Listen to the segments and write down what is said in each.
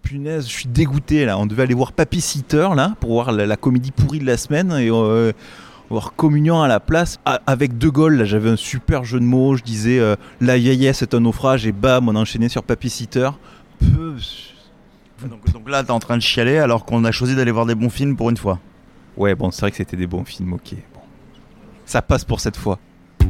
punaise, je suis dégoûté là. On devait aller voir Papy Sitter là pour voir la comédie pourrie de la semaine et voir Communion à la place avec De Gaulle. Là, j'avais un super jeu de mots. Je disais la vieillesse est un naufrage et bam, on enchaînait sur Papy Sitter. Donc là, t'es en train de chialer alors qu'on a choisi d'aller voir des bons films pour une fois. Ouais, bon, c'est vrai que c'était des bons films, ok. Bon. Ça passe pour cette fois.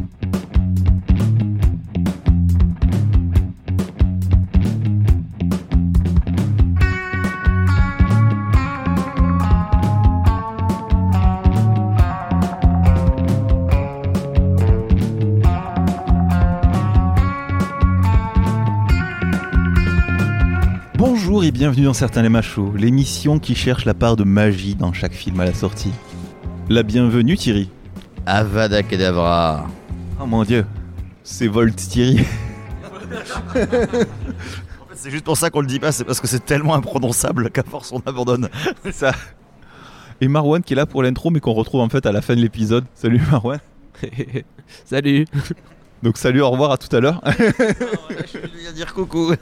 Bonjour et bienvenue dans Certains les Machos, l'émission qui cherche la part de magie dans chaque film à la sortie. La bienvenue Thierry. Avada Kedavra. Oh mon dieu, c'est Volt Thierry. En fait, c'est juste pour ça qu'on le dit pas, c'est parce que c'est tellement imprononçable qu'à force on abandonne. C'est ça. Et Marwan qui est là pour l'intro mais qu'on retrouve en fait à la fin de l'épisode. Salut Marwan. Salut. Donc salut, au revoir, à tout à l'heure. Je suis venu à dire coucou.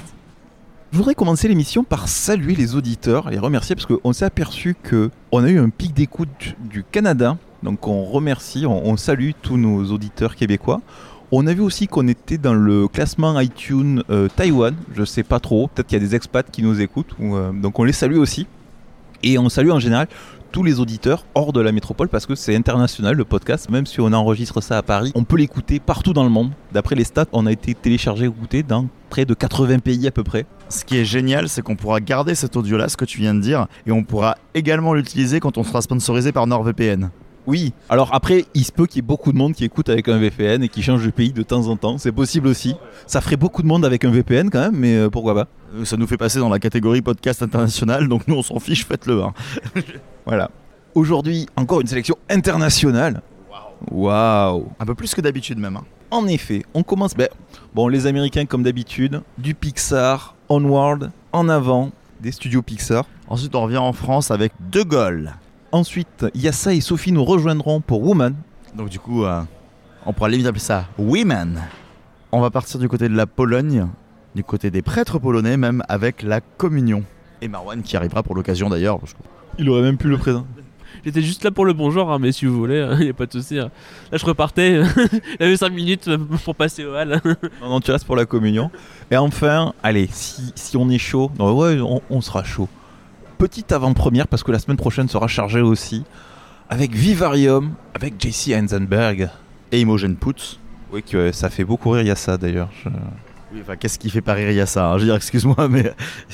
Je voudrais commencer l'émission par saluer les auditeurs, les remercier parce qu'on s'est aperçu qu'on a eu un pic d'écoute du Canada. Donc on remercie, on salue tous nos auditeurs québécois. On a vu aussi qu'on était dans le classement iTunes Taïwan, je sais pas trop, peut-être qu'il y a des expats qui nous écoutent, donc on les salue aussi. Et on salue en général tous les auditeurs hors de la métropole parce que c'est international le podcast, même si on enregistre ça à Paris, on peut l'écouter partout dans le monde. D'après les stats, on a été téléchargé et écouté dans près de 80 pays à peu près. Ce qui est génial, c'est qu'on pourra garder cet audio-là, ce que tu viens de dire, et on pourra également l'utiliser quand on sera sponsorisé par NordVPN. Oui, alors après, il se peut qu'il y ait beaucoup de monde qui écoute avec un VPN et qui change de pays de temps en temps, c'est possible aussi. Ça ferait beaucoup de monde avec un VPN quand même, mais pourquoi pas. Ça nous fait passer dans la catégorie podcast international, donc nous on s'en fiche, faites-le. Hein. Voilà. Aujourd'hui, encore une sélection internationale. Waouh. Un peu plus que d'habitude même. Hein. En effet, on commence... Bon, les Américains comme d'habitude, du Pixar, Onward, En Avant, des studios Pixar. Ensuite, on revient en France avec De Gaulle. Ensuite, Yassa et Sophie nous rejoindront pour Woman. Donc du coup, on pourra limite appeler ça Women. On va partir du côté de la Pologne, du côté des prêtres polonais même, avec la communion. Et Marwan qui arrivera pour l'occasion d'ailleurs. Parce que... Il aurait même pu le présenter. J'étais juste là pour le bonjour, hein, mais si vous voulez, il n'y a pas de souci. Hein. Là, je repartais. J'avais 5 minutes pour passer au hall. Non, tu restes pour la communion. Et enfin, allez, si on est chaud, on sera chaud. Petite avant-première, parce que la semaine prochaine sera chargée aussi, avec Vivarium, avec JC Eisenberg. Et Imogen Poots. Oui, que ça fait beaucoup rire, il y a ça d'ailleurs. Oui, enfin, qu'est-ce qui fait pas rire, il y a ça. Hein. Je veux dire, excuse-moi, mais...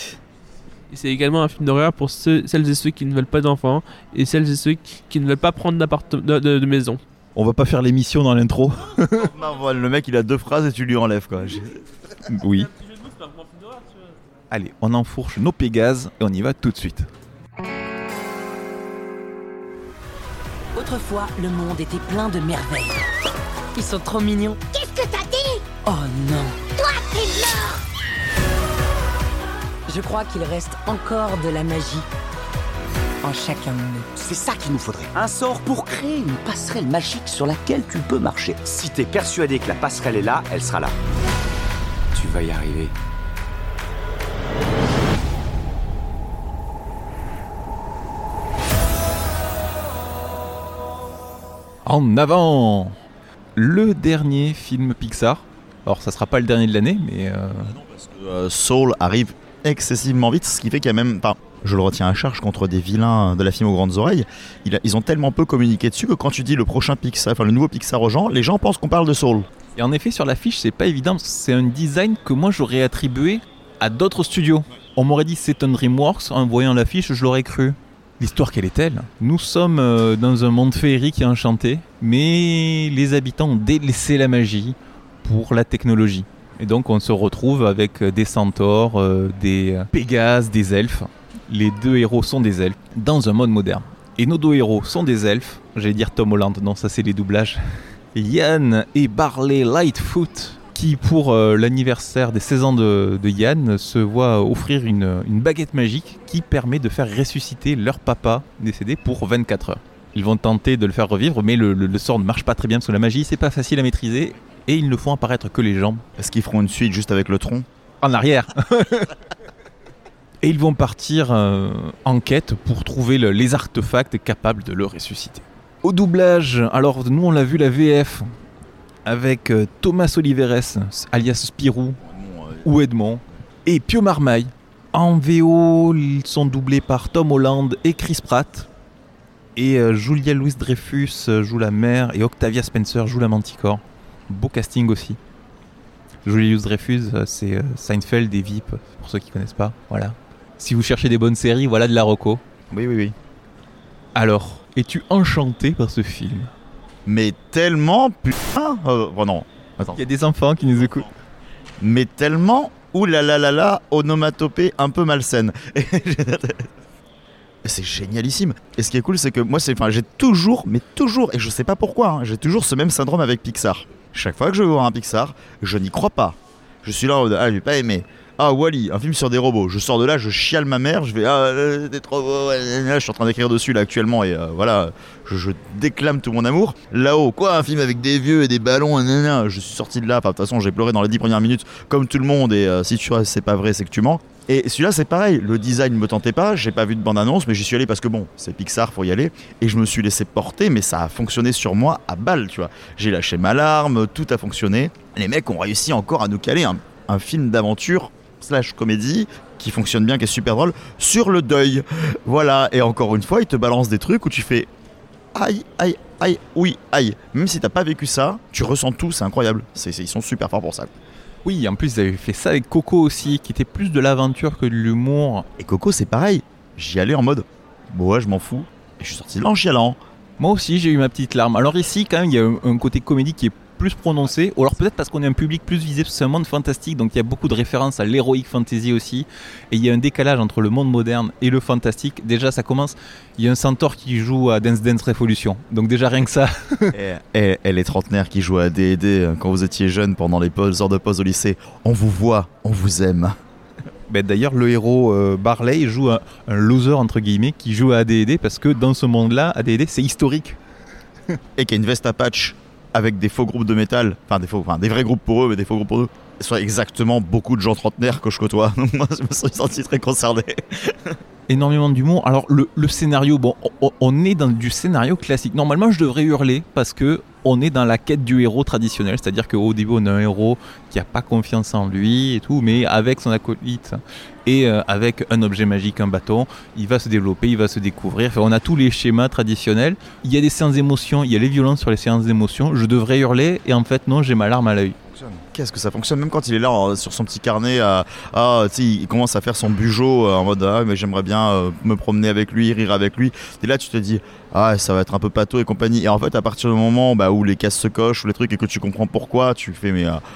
C'est également un film d'horreur pour celles et ceux qui ne veulent pas d'enfants et celles et ceux qui ne veulent pas prendre de maison. On va pas faire l'émission dans l'intro. Non, le mec il a 2 phrases et tu lui enlèves quoi. Oui. Allez, on enfourche nos Pégases et on y va tout de suite. Autrefois, le monde était plein de merveilles. Ils sont trop mignons. Qu'est-ce que t'as dit? Oh non. Toi, t'es mort! Je crois qu'il reste encore de la magie en chacun de nous. C'est ça qu'il nous faudrait. Un sort pour créer une passerelle magique sur laquelle tu peux marcher. Si t'es persuadé que la passerelle est là, elle sera là. Tu vas y arriver. En avant, le dernier film Pixar. Alors ça sera pas le dernier de l'année, mais... Non, parce que Soul arrive excessivement vite, ce qui fait qu'il y a même... Enfin, je le retiens à charge contre des vilains de la film aux grandes oreilles. Ils ont tellement peu communiqué dessus que quand tu dis le prochain Pixar, enfin le nouveau Pixar aux gens, les gens pensent qu'on parle de Soul. Et en effet, sur l'affiche, c'est pas évident. C'est un design que moi j'aurais attribué à d'autres studios. On m'aurait dit c'est un DreamWorks, en voyant l'affiche, je l'aurais cru. L'histoire, quelle est-elle? Nous sommes dans un monde féerique et enchanté, mais les habitants ont délaissé la magie pour la technologie. Et donc on se retrouve avec des centaures, des pégases, des elfes. Les 2 héros sont des elfes, dans un monde moderne. Et nos 2 héros sont des elfes. J'allais dire Tom Holland, non, ça c'est les doublages. Yann et Barley Lightfoot, qui pour l'anniversaire des 16 ans de Yann se voient offrir une baguette magique qui permet de faire ressusciter leur papa décédé pour 24 heures. Ils vont tenter de le faire revivre, mais le sort ne marche pas très bien parce que la magie c'est pas facile à maîtriser et ils ne font apparaître que les jambes. Est-ce qu'ils feront une suite juste avec le tronc? En arrière. Et ils vont partir en quête pour trouver les artefacts capables de le ressusciter. Au doublage, alors nous on l'a vu la VF avec Thomas Oliveres, alias Spirou, ou Edmond, et Pio Marmaille. En VO, ils sont doublés par Tom Holland et Chris Pratt. Et Julia Louis-Dreyfus joue la mère et Octavia Spencer joue la Manticore. Beau casting aussi. Julia Louis-Dreyfus, c'est Seinfeld et VIP, pour ceux qui ne connaissent pas. Voilà. Si vous cherchez des bonnes séries, voilà de la reco. Oui. Alors, es-tu enchanté par ce film ? Mais tellement, putain. Non, attends. Il y a des enfants qui nous écoutent. Mais tellement, oulalalala, onomatopée un peu malsaine. C'est génialissime. Et ce qui est cool, c'est que moi, j'ai toujours, et je sais pas pourquoi, j'ai toujours ce même syndrome avec Pixar. Chaque fois que je vais voir un Pixar, je n'y crois pas. Je suis là en mode, j'ai pas aimé. Ah, Wall-E, un film sur des robots. Je sors de là, je chiale ma mère, je vais, c'était trop beau. Je suis en train d'écrire dessus là actuellement et voilà, je déclame tout mon amour. Là-haut, quoi, un film avec des vieux et des ballons, je suis sorti de là. Enfin, de toute façon, j'ai pleuré dans les 10 premières minutes, comme tout le monde. Et si tu vois, c'est pas vrai, c'est que tu mens. Et celui-là, c'est pareil. Le design me tentait pas, j'ai pas vu de bande-annonce, mais j'y suis allé parce que bon, c'est Pixar, faut y aller. Et je me suis laissé porter, mais ça a fonctionné sur moi à balle, tu vois. J'ai lâché ma larme, tout a fonctionné. Les mecs ont réussi encore à nous caler un film d'aventure / comédie qui fonctionne bien, qui est super drôle, sur le deuil. Voilà, et encore une fois, ils te balancent des trucs où tu fais aïe, oui, aïe. Même si t'as pas vécu ça, tu ressens tout, c'est incroyable. Ils sont super forts pour ça. Oui, en plus, ils avaient fait ça avec Coco aussi, qui était plus de l'aventure que de l'humour. Et Coco, c'est pareil. J'y allais en mode, bon, ouais, je m'en fous. Et je suis sorti de là en chialant. Moi aussi, j'ai eu ma petite larme. Alors ici, quand même, il y a un côté comédie qui est plus prononcé, ou alors peut-être parce qu'on est un public plus visé, parce que c'est un monde fantastique, donc il y a beaucoup de références à l'heroic fantasy aussi, et il y a un décalage entre le monde moderne et le fantastique. Déjà ça commence, il y a un centaure qui joue à Dance Dance Revolution, donc déjà rien que ça. et les trentenaires qui jouent à D&D quand vous étiez jeunes pendant les heures de pause au lycée, on vous voit, on vous aime. D'ailleurs le héros Barley joue un loser entre guillemets qui joue à D&D parce que dans ce monde-là, à D&D c'est historique. Et qui a une veste à patch avec des faux groupes de métal, des vrais groupes pour eux, mais des faux groupes pour eux. Ce sont exactement beaucoup de gens trentenaires que je côtoie. Donc moi, je me suis senti très concerné. Énormément d'humour. Alors le scénario, bon, on est dans du scénario classique. Normalement, je devrais hurler parce que on est dans la quête du héros traditionnel, c'est-à-dire qu'au début, on a un héros qui n'a pas confiance en lui et tout, mais avec son acolyte et avec un objet magique, un bâton, il va se développer, il va se découvrir. Enfin, on a tous les schémas traditionnels. Il y a des séances d'émotion, il y a les violences sur les séances d'émotion. Je devrais hurler et en fait, non, j'ai ma larme à l'œil. Qu'est-ce que ça fonctionne, même quand il est là sur son petit carnet, il commence à faire son bugeot en mode mais j'aimerais bien me promener avec lui, rire avec lui. Et là tu te dis ça va être un peu pâteau et compagnie. Et en fait à partir du moment où les cases se cochent ou les trucs et que tu comprends pourquoi, tu fais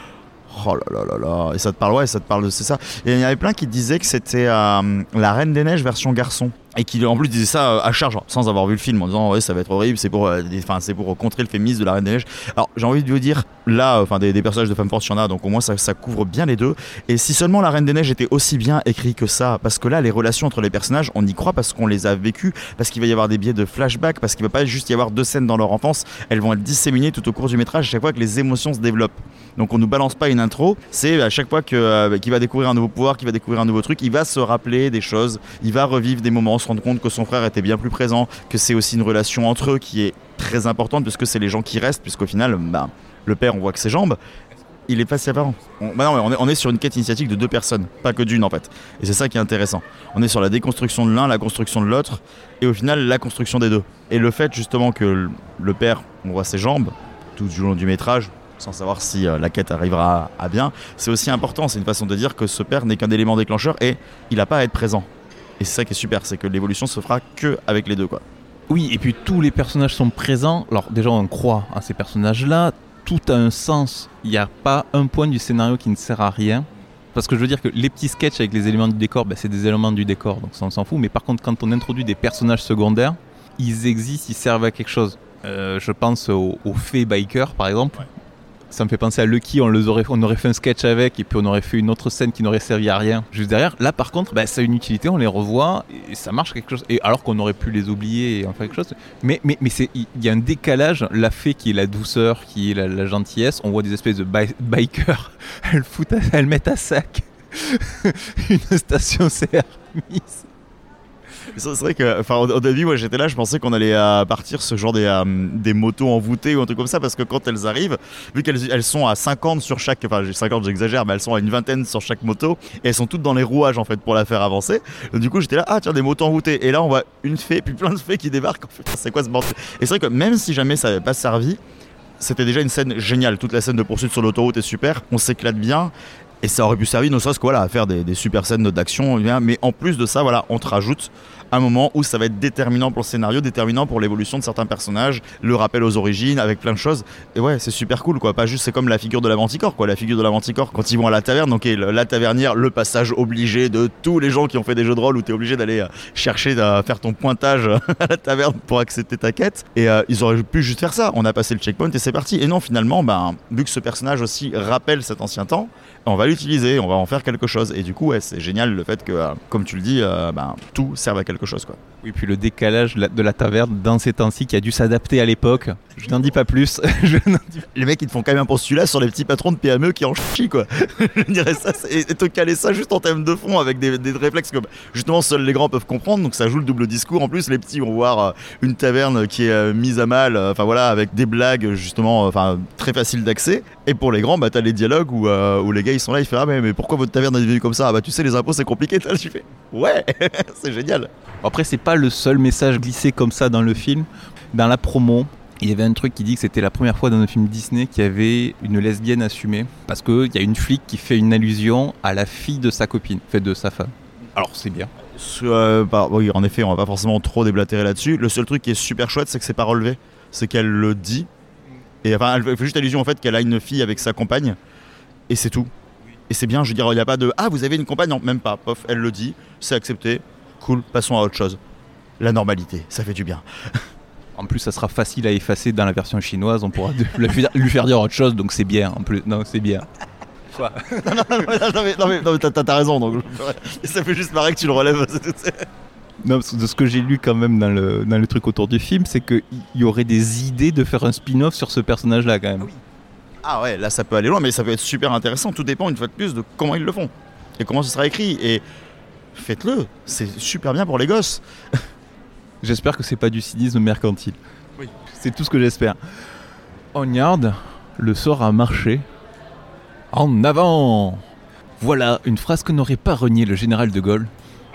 oh là là, et ça te parle de c'est ça. Et il y avait plein qui disaient que c'était la Reine des Neiges version garçon. Et qui en plus disait ça à charge, sans avoir vu le film, en disant ouais ça va être horrible, c'est pour contrer le féminisme de la Reine des Neiges. Alors j'ai envie de vous dire, là, des personnages de femmes fortes, il y en a, donc au moins ça couvre bien les deux. Et si seulement la Reine des Neiges était aussi bien écrit que ça, parce que là les relations entre les personnages, on y croit parce qu'on les a vécues, parce qu'il va y avoir des biais de flashback, parce qu'il va pas juste y avoir 2 scènes dans leur enfance, elles vont être disséminées tout au cours du métrage à chaque fois que les émotions se développent. Donc on nous balance pas une intro, c'est à chaque fois qu'il va découvrir un nouveau pouvoir, qu'il va découvrir un nouveau truc, il va se rappeler des choses, il va revivre des moments, se rendre compte que son frère était bien plus présent, que c'est aussi une relation entre eux qui est très importante parce que c'est les gens qui restent, puisqu'au final le père on voit que ses jambes, il est pas séparant. On est sur une quête initiatique de 2 personnes, pas que d'une en fait, et c'est ça qui est intéressant. On est sur la déconstruction de l'un, la construction de l'autre, et au final la construction des deux. Et le fait justement que le père on voit ses jambes tout du long du métrage, sans savoir si la quête arrivera à bien, c'est aussi important, c'est une façon de dire que ce père n'est qu'un élément déclencheur et il n'a pas à être présent. Et c'est ça qui est super, c'est que l'évolution se fera que avec les deux, quoi. Oui, et puis tous les personnages sont présents. Alors déjà, on croit à ces personnages-là. Tout a un sens. Il n'y a pas un point du scénario qui ne sert à rien. Parce que je veux dire que les petits sketchs avec les éléments du décor, c'est des éléments du décor, donc ça on s'en fout. Mais par contre, quand on introduit des personnages secondaires, ils existent, ils servent à quelque chose. Je pense aux fées bikers, par exemple. Ouais. Ça me fait penser à Lucky, on aurait fait un sketch avec et puis on aurait fait une autre scène qui n'aurait servi à rien juste derrière. Là par contre, ça a une utilité, on les revoit et ça marche quelque chose. Et alors qu'on aurait pu les oublier et en faire quelque chose. Mais il y a un décalage. La fée qui est la douceur, qui est la gentillesse, on voit des espèces de bikers, elles mettent à sac une station CR. chemise. C'est vrai que, au début, moi j'étais là, je pensais qu'on allait partir ce genre des motos envoûtées ou un truc comme ça, parce que quand elles arrivent, vu qu'elles sont à 50 sur chaque, enfin 50 j'exagère, mais elles sont à une vingtaine sur chaque moto, et elles sont toutes dans les rouages en fait pour la faire avancer. Donc, du coup j'étais là, ah tiens, des motos envoûtées, et là on voit une fée, puis plein de fées qui débarquent, en fait, c'est quoi ce bordel? Et c'est vrai que même si jamais ça n'avait pas servi, c'était déjà une scène géniale, toute la scène de poursuite sur l'autoroute est super, on s'éclate bien. Et ça aurait pu servir, ne serait-ce que à faire des super scènes d'action. Mais en plus de ça, on te rajoute un moment où ça va être déterminant pour le scénario, déterminant pour l'évolution de certains personnages, le rappel aux origines, avec plein de choses. Et ouais, c'est super cool, quoi. Pas juste, c'est comme la figure de la Manticore, quoi. La figure de la Manticore, quand ils vont à la taverne, donc la tavernière, le passage obligé de tous les gens qui ont fait des jeux de rôle où t'es obligé d'aller chercher à faire ton pointage à la taverne pour accepter ta quête. Et ils auraient pu juste faire ça. On a passé le checkpoint et c'est parti. Et non, finalement, vu que ce personnage aussi rappelle cet ancien temps, on va l'utiliser, on va en faire quelque chose. Et du coup, ouais, c'est génial le fait que, comme tu le dis, tout serve à quelque chose, quoi. Oui, puis le décalage de la taverne dans ces temps-ci qui a dû s'adapter à l'époque. Je n'en dis pas plus. Les mecs, ils te font quand même un postulat sur les petits patrons de PME qui en chient, quoi. Je dirais ça, et te caler ça juste en thème de fond avec des réflexes que justement seuls les grands peuvent comprendre. Donc ça joue le double discours. En plus, les petits vont voir une taverne qui est mise à mal, avec des blagues justement, très faciles d'accès. Et pour les grands, t'as les dialogues où les gars ils sont là, ils font ah mais pourquoi votre taverne est devenue comme ça? Tu sais, les impôts c'est compliqué. Tu fais ouais, c'est génial. Après, c'est pas le seul message glissé comme ça dans le film. Dans la promo, il y avait un truc qui dit que c'était la première fois dans un film Disney qu'il y avait une lesbienne assumée. Parce qu'il y a une flic qui fait une allusion à la fille de sa copine, de sa femme. Alors c'est bien. Oui, en effet, on va pas forcément trop déblatérer là-dessus. Le seul truc qui est super chouette, c'est que c'est pas relevé. C'est qu'elle le dit. Et elle fait juste allusion au fait qu'elle a une fille avec sa compagne. Et c'est tout. Et c'est bien, je veux dire, il n'y a pas de ah, vous avez une compagne? Non, même pas. Pof, elle le dit, c'est accepté. Cool, passons à autre chose. La normalité, ça fait du bien. En plus, ça sera facile à effacer dans la version chinoise. On pourra lui faire dire autre chose, donc c'est bien. En plus, non, c'est bien. Quoi? non, mais t'as raison. Donc ça fait juste marrer que tu le relèves. Non, de ce que j'ai lu quand même dans le truc autour du film, c'est qu'il y aurait des idées de faire un spin-off sur ce personnage-là quand même. Ah ouais, là ça peut aller loin, mais ça peut être super intéressant. Tout dépend une fois de plus de comment ils le font et comment ce sera écrit. Et faites-le, c'est super bien pour les gosses. J'espère que c'est pas du cynisme mercantile. Oui. C'est tout ce que j'espère. Onward, le sort a marché. En avant! Voilà une phrase que n'aurait pas renié le général de Gaulle.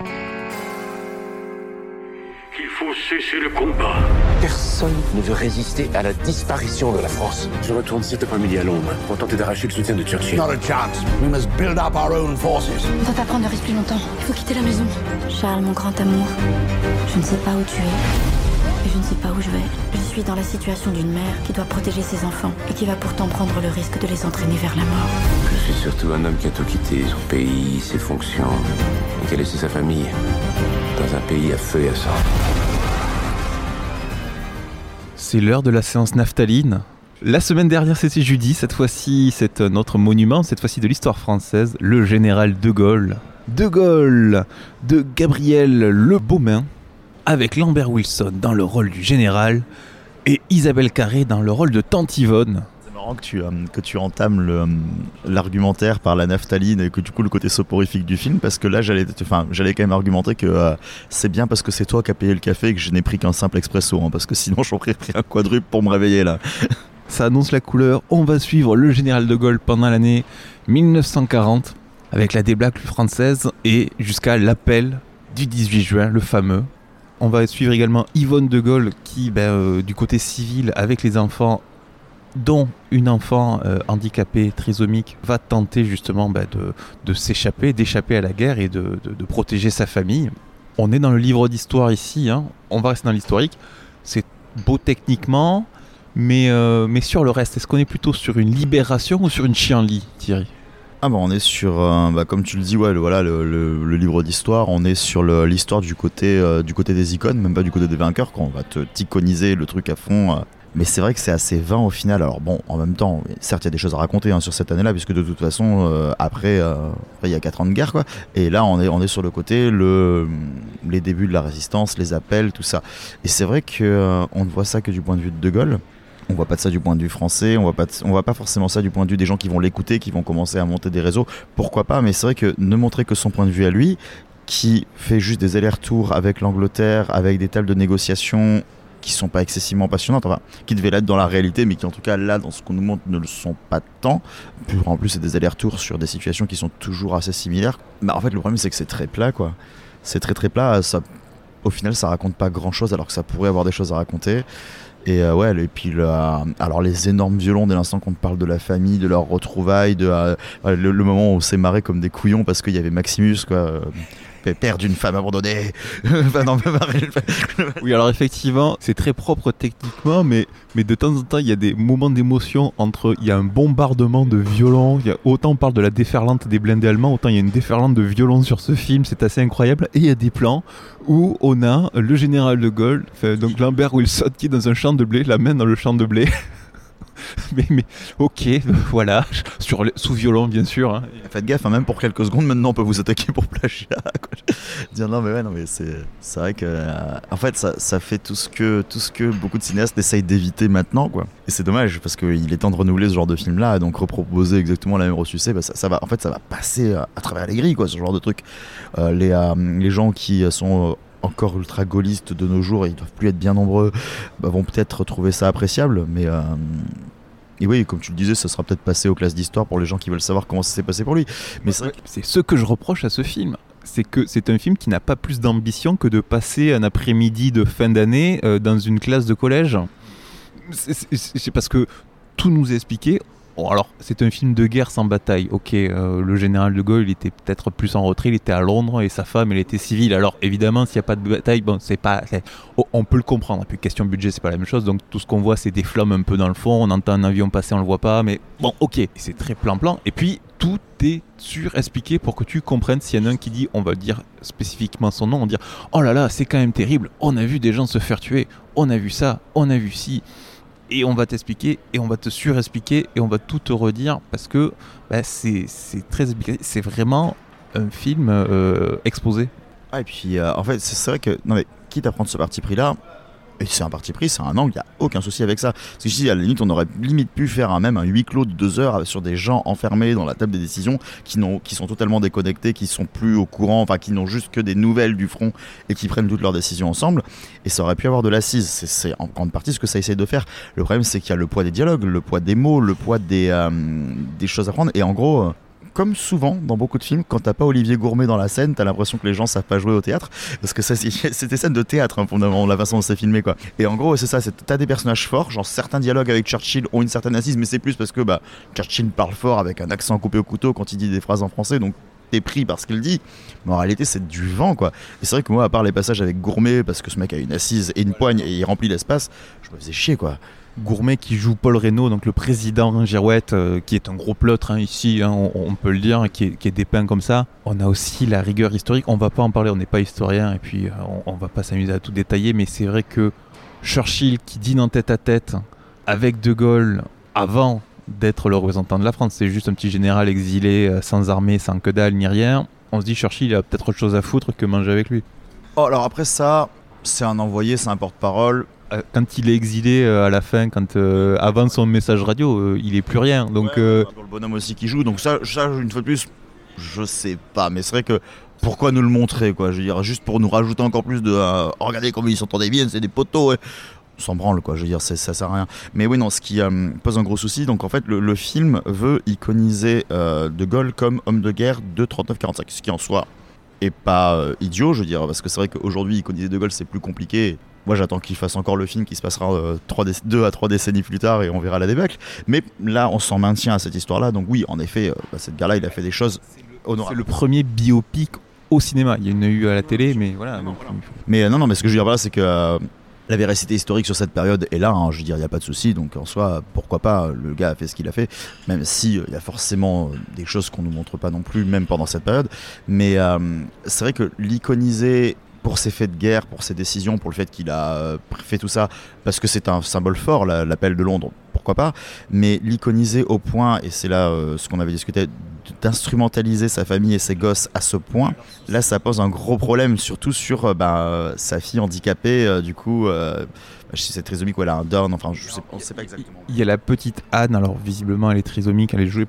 Il faut cesser le combat. Personne ne veut résister à la disparition de la France. Je retourne cet après-midi à Londres pour tenter d'arracher le soutien de Churchill. Not a chance. We must build up our own forces. On va pas prendre de risque plus longtemps. Il faut quitter la maison. Charles, mon grand amour, je ne sais pas où tu es. Et je ne sais pas où je vais. Je suis dans la situation d'une mère qui doit protéger ses enfants et qui va pourtant prendre le risque de les entraîner vers la mort. Je suis surtout un homme qui a tout quitté, son pays, ses fonctions, et qui a laissé sa famille dans un pays à feu et à sang. C'est l'heure de la séance naphtaline. La semaine dernière, c'était Judy. Cette fois-ci, c'est un autre monument, cette fois-ci de l'histoire française, le général de Gaulle. De Gaulle, de Gabriel Le Beaumain, avec Lambert Wilson dans le rôle du général et Isabelle Carré dans le rôle de Tante Yvonne. C'est marrant que tu entames l'argumentaire par la naphtaline et que du coup le côté soporifique du film, parce que là j'allais quand même argumenter que c'est bien parce que c'est toi qui as payé le café et que je n'ai pris qu'un simple expresso, parce que sinon j'aurais pris un quadruple pour me réveiller là. Ça annonce la couleur. On va suivre le général de Gaulle pendant l'année 1940 avec la débâcle française et jusqu'à l'appel du 18 juin, le fameux. On va suivre également Yvonne de Gaulle qui, du côté civil, avec les enfants, dont une enfant handicapée, trisomique, va tenter justement d'échapper à la guerre et de protéger sa famille. On est dans le livre d'histoire ici, on va rester dans l'historique. C'est beau techniquement, mais sur le reste, est-ce qu'on est plutôt sur une libération ou sur une chienlit, Thierry ? On est sur, comme tu le dis, le livre d'histoire, on est sur l'histoire du côté des icônes, même pas du côté des vainqueurs, quand on va t'iconiser le truc à fond. Mais c'est vrai que c'est assez vain au final. Alors bon, en même temps, certes il y a des choses à raconter sur cette année-là, puisque de toute façon, après il y a 4 ans de guerre, quoi. Et là on est sur le côté, les débuts de la résistance, les appels, tout ça. Et c'est vrai qu'on ne voit ça que du point de vue de Gaulle. On voit pas de ça du point de vue français, on voit pas forcément ça du point de vue des gens qui vont l'écouter, qui vont commencer à monter des réseaux. Pourquoi pas, mais c'est vrai que ne montrer que son point de vue à lui, qui fait juste des allers-retours avec l'Angleterre, avec des tables de négociation qui sont pas excessivement passionnantes, enfin, qui devaient l'être dans la réalité, mais qui en tout cas là, dans ce qu'on nous montre, ne le sont pas tant. En plus, c'est des allers-retours sur des situations qui sont toujours assez similaires. Bah, en fait, le problème, c'est que c'est très plat, quoi. C'est très très plat. Ça, au final, ça raconte pas grand-chose, alors que ça pourrait avoir des choses à raconter. Et et puis alors les énormes violons dès l'instant qu'on te parle de la famille, de leurs retrouvailles, le moment où on s'est marré comme des couillons parce qu'il y avait Maximus, quoi. Père d'une femme abandonnée. Enfin, non, oui, alors effectivement, c'est très propre techniquement, mais de temps en temps, il y a des moments d'émotion il y a un bombardement de violons, autant on parle de la déferlante des blindés allemands, autant il y a une déferlante de violons sur ce film, c'est assez incroyable, et il y a des plans où on a le général de Gaulle, donc Lambert Wilson, qui est dans un champ de blé, la main dans le champ de blé. mais ok, voilà, sous violon bien sûr. Hein. Faites gaffe, hein, même pour quelques secondes, maintenant on peut vous attaquer pour plagiat. Dire non mais c'est vrai que en fait ça fait tout ce que beaucoup de cinéastes essayent d'éviter maintenant, quoi. Et c'est dommage parce qu'il est temps de renouveler ce genre de film là, et donc reproposer exactement la même ressucée, bah, ça va passer à travers les grilles, quoi, ce genre de truc. Les gens qui sont encore ultra gaullistes de nos jours, et ils doivent plus être bien nombreux, vont peut-être trouver ça appréciable, mais et oui, comme tu le disais, ça sera peut-être passé aux classes d'histoire pour les gens qui veulent savoir comment ça s'est passé pour lui. Mais c'est ce que je reproche à ce film, c'est que c'est un film qui n'a pas plus d'ambition que de passer un après-midi de fin d'année dans une classe de collège. C'est parce que tout nous est expliqué. Bon, alors, c'est un film de guerre sans bataille. Ok, le général de Gaulle, il était peut-être plus en retrait, il était à Londres, et sa femme, elle était civile. Alors, évidemment, s'il n'y a pas de bataille, bon, on peut le comprendre. Et puis, question budget, c'est pas la même chose. Donc, tout ce qu'on voit, c'est des flammes un peu dans le fond. On entend un avion passer, on le voit pas. Mais bon, ok, c'est très plan-plan. Et puis, tout est surexpliqué pour que tu comprennes. S'il y en a un qui dit, on va dire spécifiquement son nom, on va dire, oh là là, c'est quand même terrible. On a vu des gens se faire tuer. On a vu ça. On a vu ci. Et on va t'expliquer, et on va te surexpliquer, et on va tout te redire, parce que c'est très expliqué. C'est vraiment un film exposé. Ah, et puis en fait, c'est vrai que, non mais, quitte à prendre ce parti pris là, et c'est un parti pris, c'est un angle, il n'y a aucun souci avec ça. Parce que ici, à la limite, on aurait limite pu faire un huis clos de 2 heures sur des gens enfermés dans la table des décisions qui sont totalement déconnectés, qui sont plus au courant, enfin qui n'ont juste que des nouvelles du front et qui prennent toutes leurs décisions ensemble. Et ça aurait pu avoir de l'assise. C'est en grande partie ce que ça essaie de faire. Le problème, c'est qu'il y a le poids des dialogues, le poids des mots, le poids des choses à prendre. Et en gros... comme souvent dans beaucoup de films, quand t'as pas Olivier Gourmet dans la scène, t'as l'impression que les gens savent pas jouer au théâtre, parce que ça, c'est des scènes de théâtre, hein, fondamentalement, la façon dont c'est filmé, quoi. Et en gros, c'est ça, t'as des personnages forts, genre certains dialogues avec Churchill ont une certaine assise, mais c'est plus parce que Churchill parle fort avec un accent coupé au couteau quand il dit des phrases en français, donc t'es pris par ce qu'il dit, mais en réalité c'est du vent, quoi. Et c'est vrai que moi, à part les passages avec Gourmet, parce que ce mec a une assise et une poigne et il remplit l'espace, je me faisais chier, quoi. Gourmet qui joue Paul Reynaud, donc le président Girouette, qui est un gros pleutre ici, on peut le dire, qui est dépeint comme ça. On a aussi la rigueur historique, on va pas en parler, on n'est pas historien, et puis on va pas s'amuser à tout détailler, mais c'est vrai que Churchill qui dîne en tête à tête avec De Gaulle avant d'être le représentant de la France, c'est juste un petit général exilé, sans armée, sans que dalle ni rien. On se dit Churchill il a peut-être autre chose à foutre que manger avec lui. Oh, alors après ça, c'est un envoyé, c'est un porte-parole. Quand il est exilé à la fin, avant son message radio, il est plus rien. Donc, le bonhomme aussi qui joue. Donc ça, une fois de plus, je sais pas. Mais c'est vrai que pourquoi nous le montrer, quoi. Je veux dire, juste pour nous rajouter encore plus de regardez comment ils s'entendaient bien, c'est des poteaux. Ouais. On s'en branle, quoi. Je veux dire, ça sert à rien. Mais oui, non, ce qui pose un gros souci. Donc en fait, le film veut iconiser De Gaulle comme homme de guerre de 39-45, ce qui en soi est pas idiot, je veux dire, parce que c'est vrai qu'aujourd'hui iconiser De Gaulle c'est plus compliqué. Moi j'attends qu'il fasse encore le film qui se passera 2 à 3 décennies plus tard et on verra la débâcle. Mais là on s'en maintient à cette histoire-là, donc oui, en effet, cette gars-là il a fait des choses honorables. C'est le premier biopic au cinéma, il y en a eu à la télé, mais voilà. Donc, voilà. Mais non, mais ce que je veux dire là c'est que la véracité historique sur cette période est là, hein, je veux dire, il n'y a pas de souci, donc en soi, pourquoi pas, le gars a fait ce qu'il a fait, même si il y a forcément des choses qu'on ne nous montre pas non plus, même pendant cette période, mais c'est vrai que l'iconiser pour ses faits de guerre, pour ses décisions, pour le fait qu'il a fait tout ça, parce que c'est un symbole fort, l'appel de Londres, pourquoi pas, mais l'iconiser au point, et c'est là ce qu'on avait discuté, d'instrumentaliser sa famille et ses gosses à ce point, là ça pose un gros problème, surtout sur sa fille handicapée, du coup, si c'est trisomique ou elle a un Down, enfin on ne sait pas exactement. Il y a la petite Anne, alors visiblement elle est trisomique, elle est jouée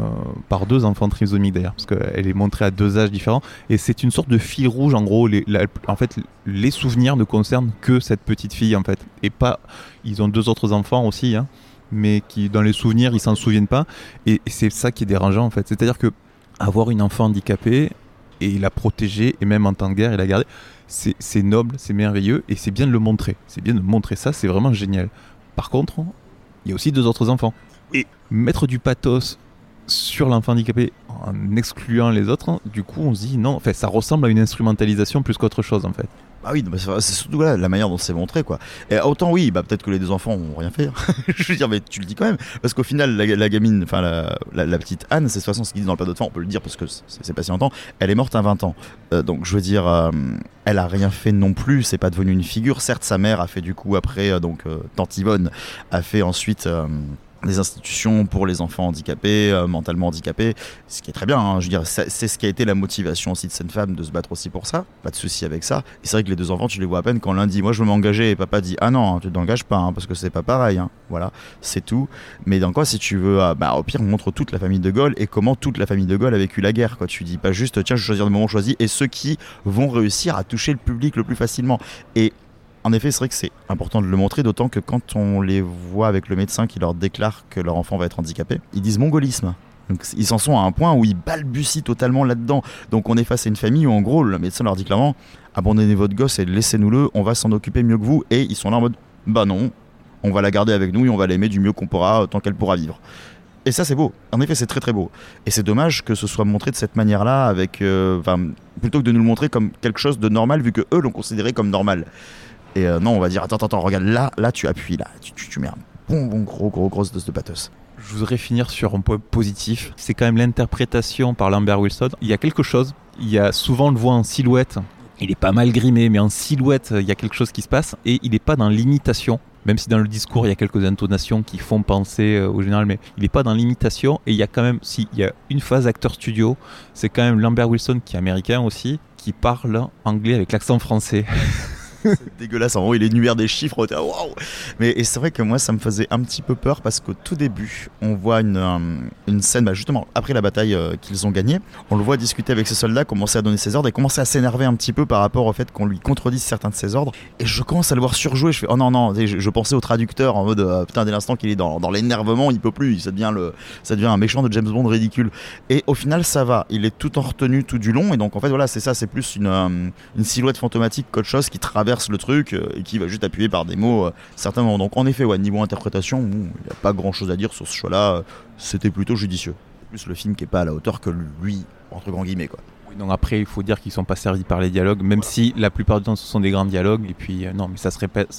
par 2 enfants trisomiques d'ailleurs, parce qu'elle est montrée à 2 âges différents, et c'est une sorte de fil rouge, en gros, en fait les souvenirs ne concernent que cette petite fille en fait, et pas, ils ont 2 autres enfants aussi, hein, mais qui dans les souvenirs ils s'en souviennent pas, et c'est ça qui est dérangeant en fait, c'est-à-dire que avoir une enfant handicapée et la protéger, et même en temps de guerre et la garder, c'est noble, c'est merveilleux, et c'est bien de le montrer. C'est bien de montrer ça, c'est vraiment génial. Par contre, il y a aussi 2 autres enfants. Et mettre du pathos sur l'enfant handicapé en excluant les autres, du coup on se dit non, enfin, ça ressemble à une instrumentalisation plus qu'autre chose en fait. Ah oui, c'est surtout la manière dont c'est montré, quoi. Et autant oui, peut-être que les 2 enfants ont rien fait. Hein. Je veux dire, mais tu le dis quand même, parce qu'au final, la gamine, enfin la petite Anne, c'est de toute façon ce qu'ils disent dans le pas de fin, on peut le dire parce que c'est pas si longtemps. Elle est morte à 20 ans. Donc je veux dire, elle a rien fait non plus. C'est pas devenu une figure. Certes, sa mère a fait du coup après, tante Yvonne a fait ensuite. Des institutions pour les enfants handicapés, mentalement handicapés, ce qui est très bien, hein. Je veux dire, c'est ce qui a été la motivation aussi de cette femme de se battre aussi pour ça, pas de souci avec ça. Et c'est vrai que les 2 enfants, tu les vois à peine quand l'un dit moi je veux m'engager et papa dit ah non, tu t'engages pas, hein, parce que c'est pas pareil, hein. Voilà, c'est tout. Mais dans quoi, si tu veux, au pire on montre toute la famille de Gaulle et comment toute la famille de Gaulle a vécu la guerre, quoi. Tu dis pas juste tiens je vais choisir le moment choisi, et ceux qui vont réussir à toucher le public le plus facilement. Et en effet, c'est vrai que c'est important de le montrer, d'autant que quand on les voit avec le médecin qui leur déclare que leur enfant va être handicapé, ils disent mongolisme. Donc, ils en sont à un point où ils balbutient totalement là-dedans. Donc on est face à une famille où en gros le médecin leur dit clairement abandonnez votre gosse et laissez-nous-le, on va s'en occuper mieux que vous. Et ils sont là en mode bah non, on va la garder avec nous et on va l'aimer du mieux qu'on pourra tant qu'elle pourra vivre. Et ça c'est beau, en effet c'est très très beau. Et c'est dommage que ce soit montré de cette manière-là, avec, plutôt que de nous le montrer comme quelque chose de normal, vu que eux l'ont considéré comme normal. Et non, on va dire attends, regarde, là tu appuies, là tu mets un bon grosse dose de pathos. Je voudrais finir sur un point positif, c'est quand même l'interprétation par Lambert Wilson. Il y a quelque chose, souvent on le voit en silhouette, il est pas mal grimé, mais en silhouette il y a quelque chose qui se passe, et il n'est pas dans l'imitation. Même si dans le discours il y a quelques intonations qui font penser au général, mais il n'est pas dans l'imitation. Et il y a quand même, il y a une phase acteur studio, c'est quand même Lambert Wilson, qui est américain aussi, qui parle anglais avec l'accent français. C'est dégueulasse, en gros il énumère des chiffres, waouh. Et c'est vrai que moi ça me faisait un petit peu peur, parce qu'au tout début on voit une scène, justement après la bataille qu'ils ont gagnée, on le voit discuter avec ses soldats, commencer à donner ses ordres et commencer à s'énerver un petit peu par rapport au fait qu'on lui contredise certains de ses ordres, et je commence à le voir surjouer, je fais oh non, je pensais au traducteur en mode putain, dès l'instant qu'il est dans l'énervement il peut plus, ça devient un méchant de James Bond ridicule. Et au final ça va, il est tout en retenue tout du long, et donc en fait voilà, c'est ça, c'est plus une silhouette fantomatique qu'autre chose qui traverse le truc et qui va juste appuyer par des mots certainement. Donc en effet, niveau interprétation, il n'y a pas grand chose à dire sur ce choix-là, c'était plutôt judicieux. Plus le film qui est pas à la hauteur que lui, entre grands guillemets, quoi. Oui, donc après il faut dire qu'ils sont pas servis par les dialogues, même si la plupart du temps ce sont des grands dialogues, et puis non, mais ça se répète,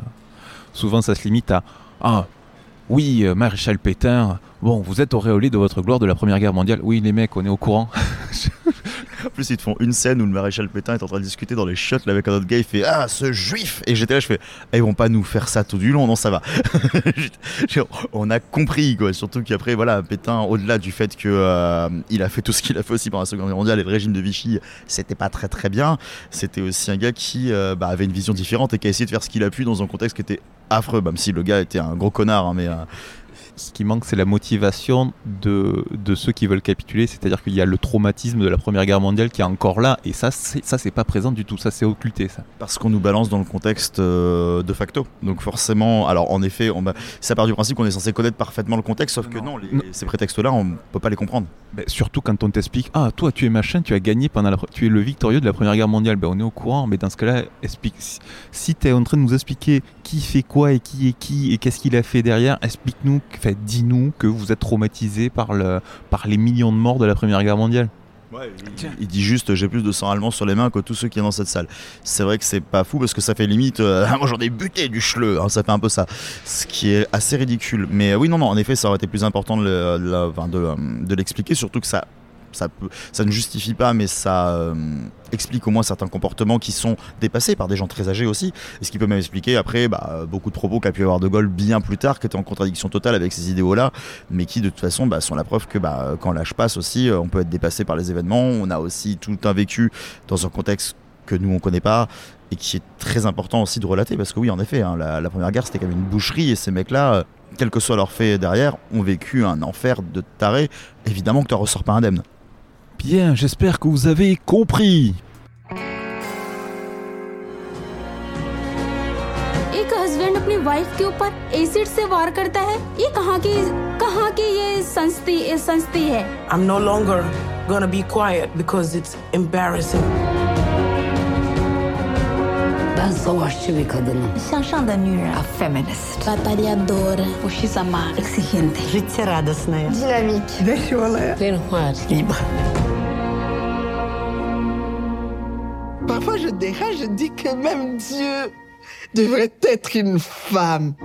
souvent ça se limite à oui, Maréchal Pétain, bon, vous êtes auréolé de votre gloire de la Première Guerre mondiale. Oui, les mecs, on est au courant. En plus, ils te font une scène où le maréchal Pétain est en train de discuter dans les chiottes là, avec un autre gars, il fait ah, ce juif. Et j'étais là, je fais ils vont pas nous faire ça tout du long, non, ça va. On a compris, quoi. Surtout qu'après, voilà, Pétain, au-delà du fait que il a fait tout ce qu'il a fait aussi pendant la Seconde Guerre mondiale, et le régime de Vichy, c'était pas très très bien. C'était aussi un gars qui avait une vision différente et qui a essayé de faire ce qu'il a pu dans un contexte qui était affreux, même si le gars était un gros connard, hein, mais. Ce qui manque, c'est la motivation de ceux qui veulent capituler, c'est-à-dire qu'il y a le traumatisme de la Première Guerre mondiale qui est encore là, et ça c'est pas présent du tout, ça c'est occulté, ça. Parce qu'on nous balance dans le contexte de facto, donc forcément, alors en effet, ça part du principe qu'on est censé connaître parfaitement le contexte, sauf que non, ces prétextes-là, on peut pas les comprendre. Surtout quand on t'explique, ah toi tu es machin, tu as gagné tu es le victorieux de la Première Guerre mondiale, on est au courant, mais dans ce cas-là, explique. Si tu es en train de nous expliquer qui fait quoi et qui est qui et qu'est-ce qu'il a fait derrière, explique-nous, dis-nous que vous êtes traumatisé par les millions de morts de la Première Guerre mondiale. Ouais, il dit juste j'ai plus de sang allemand sur les mains que tous ceux qui sont dans cette salle. C'est vrai que c'est pas fou, parce que ça fait limite moi j'en ai buté du chleu, hein, ça fait un peu ça, ce qui est assez ridicule. Mais oui, non, en effet ça aurait été plus important de l'expliquer, surtout que ça ça ne justifie pas, mais ça explique au moins certains comportements qui sont dépassés par des gens très âgés aussi, et ce qui peut même expliquer après beaucoup de propos qu'a pu avoir De Gaulle bien plus tard, qui étaient en contradiction totale avec ces idéaux-là, mais qui de toute façon sont la preuve que quand l'âge passe aussi, on peut être dépassé par les événements. On a aussi tout un vécu dans un contexte que nous on connaît pas, et qui est très important aussi de relater, parce que oui, en effet, la Première Guerre c'était quand même une boucherie, et ces mecs-là, quel que soit leur fait derrière, ont vécu un enfer de taré. Évidemment que tu en ressors pas indemne. Bien, j'espère que vous avez compris. एक husband अपनी wife के ऊपर एसिड से वार करता है, ये कहाँ की ये संस्ति है? I'm no longer gonna be quiet because it's embarrassing. Ben savaşçı bir kadınım. 向上的女人 A feminist. Batalhadora, сама, Exigente. Жизнерадостная. Динамичная. Веселая. Libre. Parfois je dis que même Dieu devrait être une femme.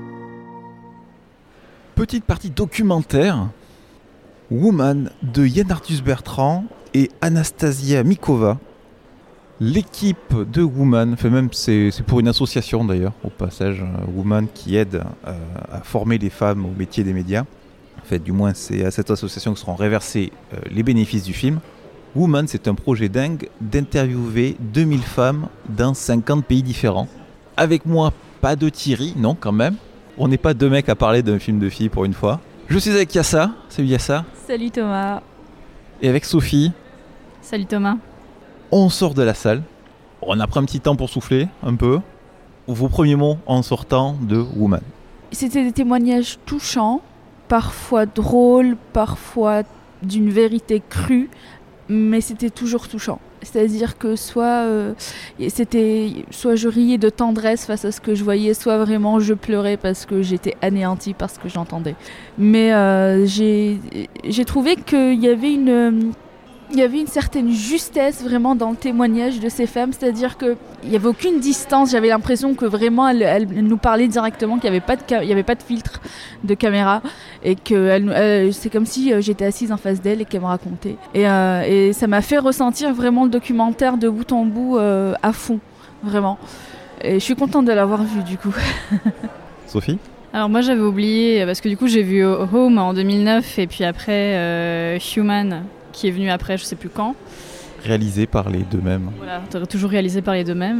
Petite partie documentaire. Woman de Yann Arthus Bertrand et Anastasia Mikova. L'équipe de Woman, c'est pour une association d'ailleurs, au passage, Woman, qui aide à former les femmes au métier des médias. En fait, du moins, c'est à cette association que seront réversés les bénéfices du film. Woman, c'est un projet dingue d'interviewer 2000 femmes dans 50 pays différents. Avec moi, pas de Thierry, non quand même. On n'est pas deux mecs à parler d'un film de filles pour une fois. Je suis avec Yassa. Salut Yassa. Salut Thomas. Et avec Sophie. Salut Thomas. On sort de la salle. On a pris un petit temps pour souffler un peu. Vos premiers mots en sortant de Woman. C'était des témoignages touchants, parfois drôles, parfois d'une vérité crue, mais c'était toujours touchant. C'est-à-dire que soit je riais de tendresse face à ce que je voyais, soit vraiment je pleurais parce que j'étais anéantie par ce que j'entendais. Mais j'ai trouvé qu'il y avait une certaine justesse vraiment dans le témoignage de ces femmes, c'est-à-dire qu'il n'y avait aucune distance, j'avais l'impression que vraiment elles nous parlaient directement, qu'il n'y avait pas de filtre de caméra, et que c'est comme si j'étais assise en face d'elles et qu'elles me racontaient. Et ça m'a fait ressentir vraiment le documentaire de bout en bout à fond, vraiment. Et je suis contente de l'avoir vu du coup. Sophie ? Alors moi j'avais oublié, parce que du coup j'ai vu Home en 2009 et puis après Human, qui est venu après, je sais plus quand. Réalisé par les deux mêmes. Voilà, toujours réalisé par les deux mêmes.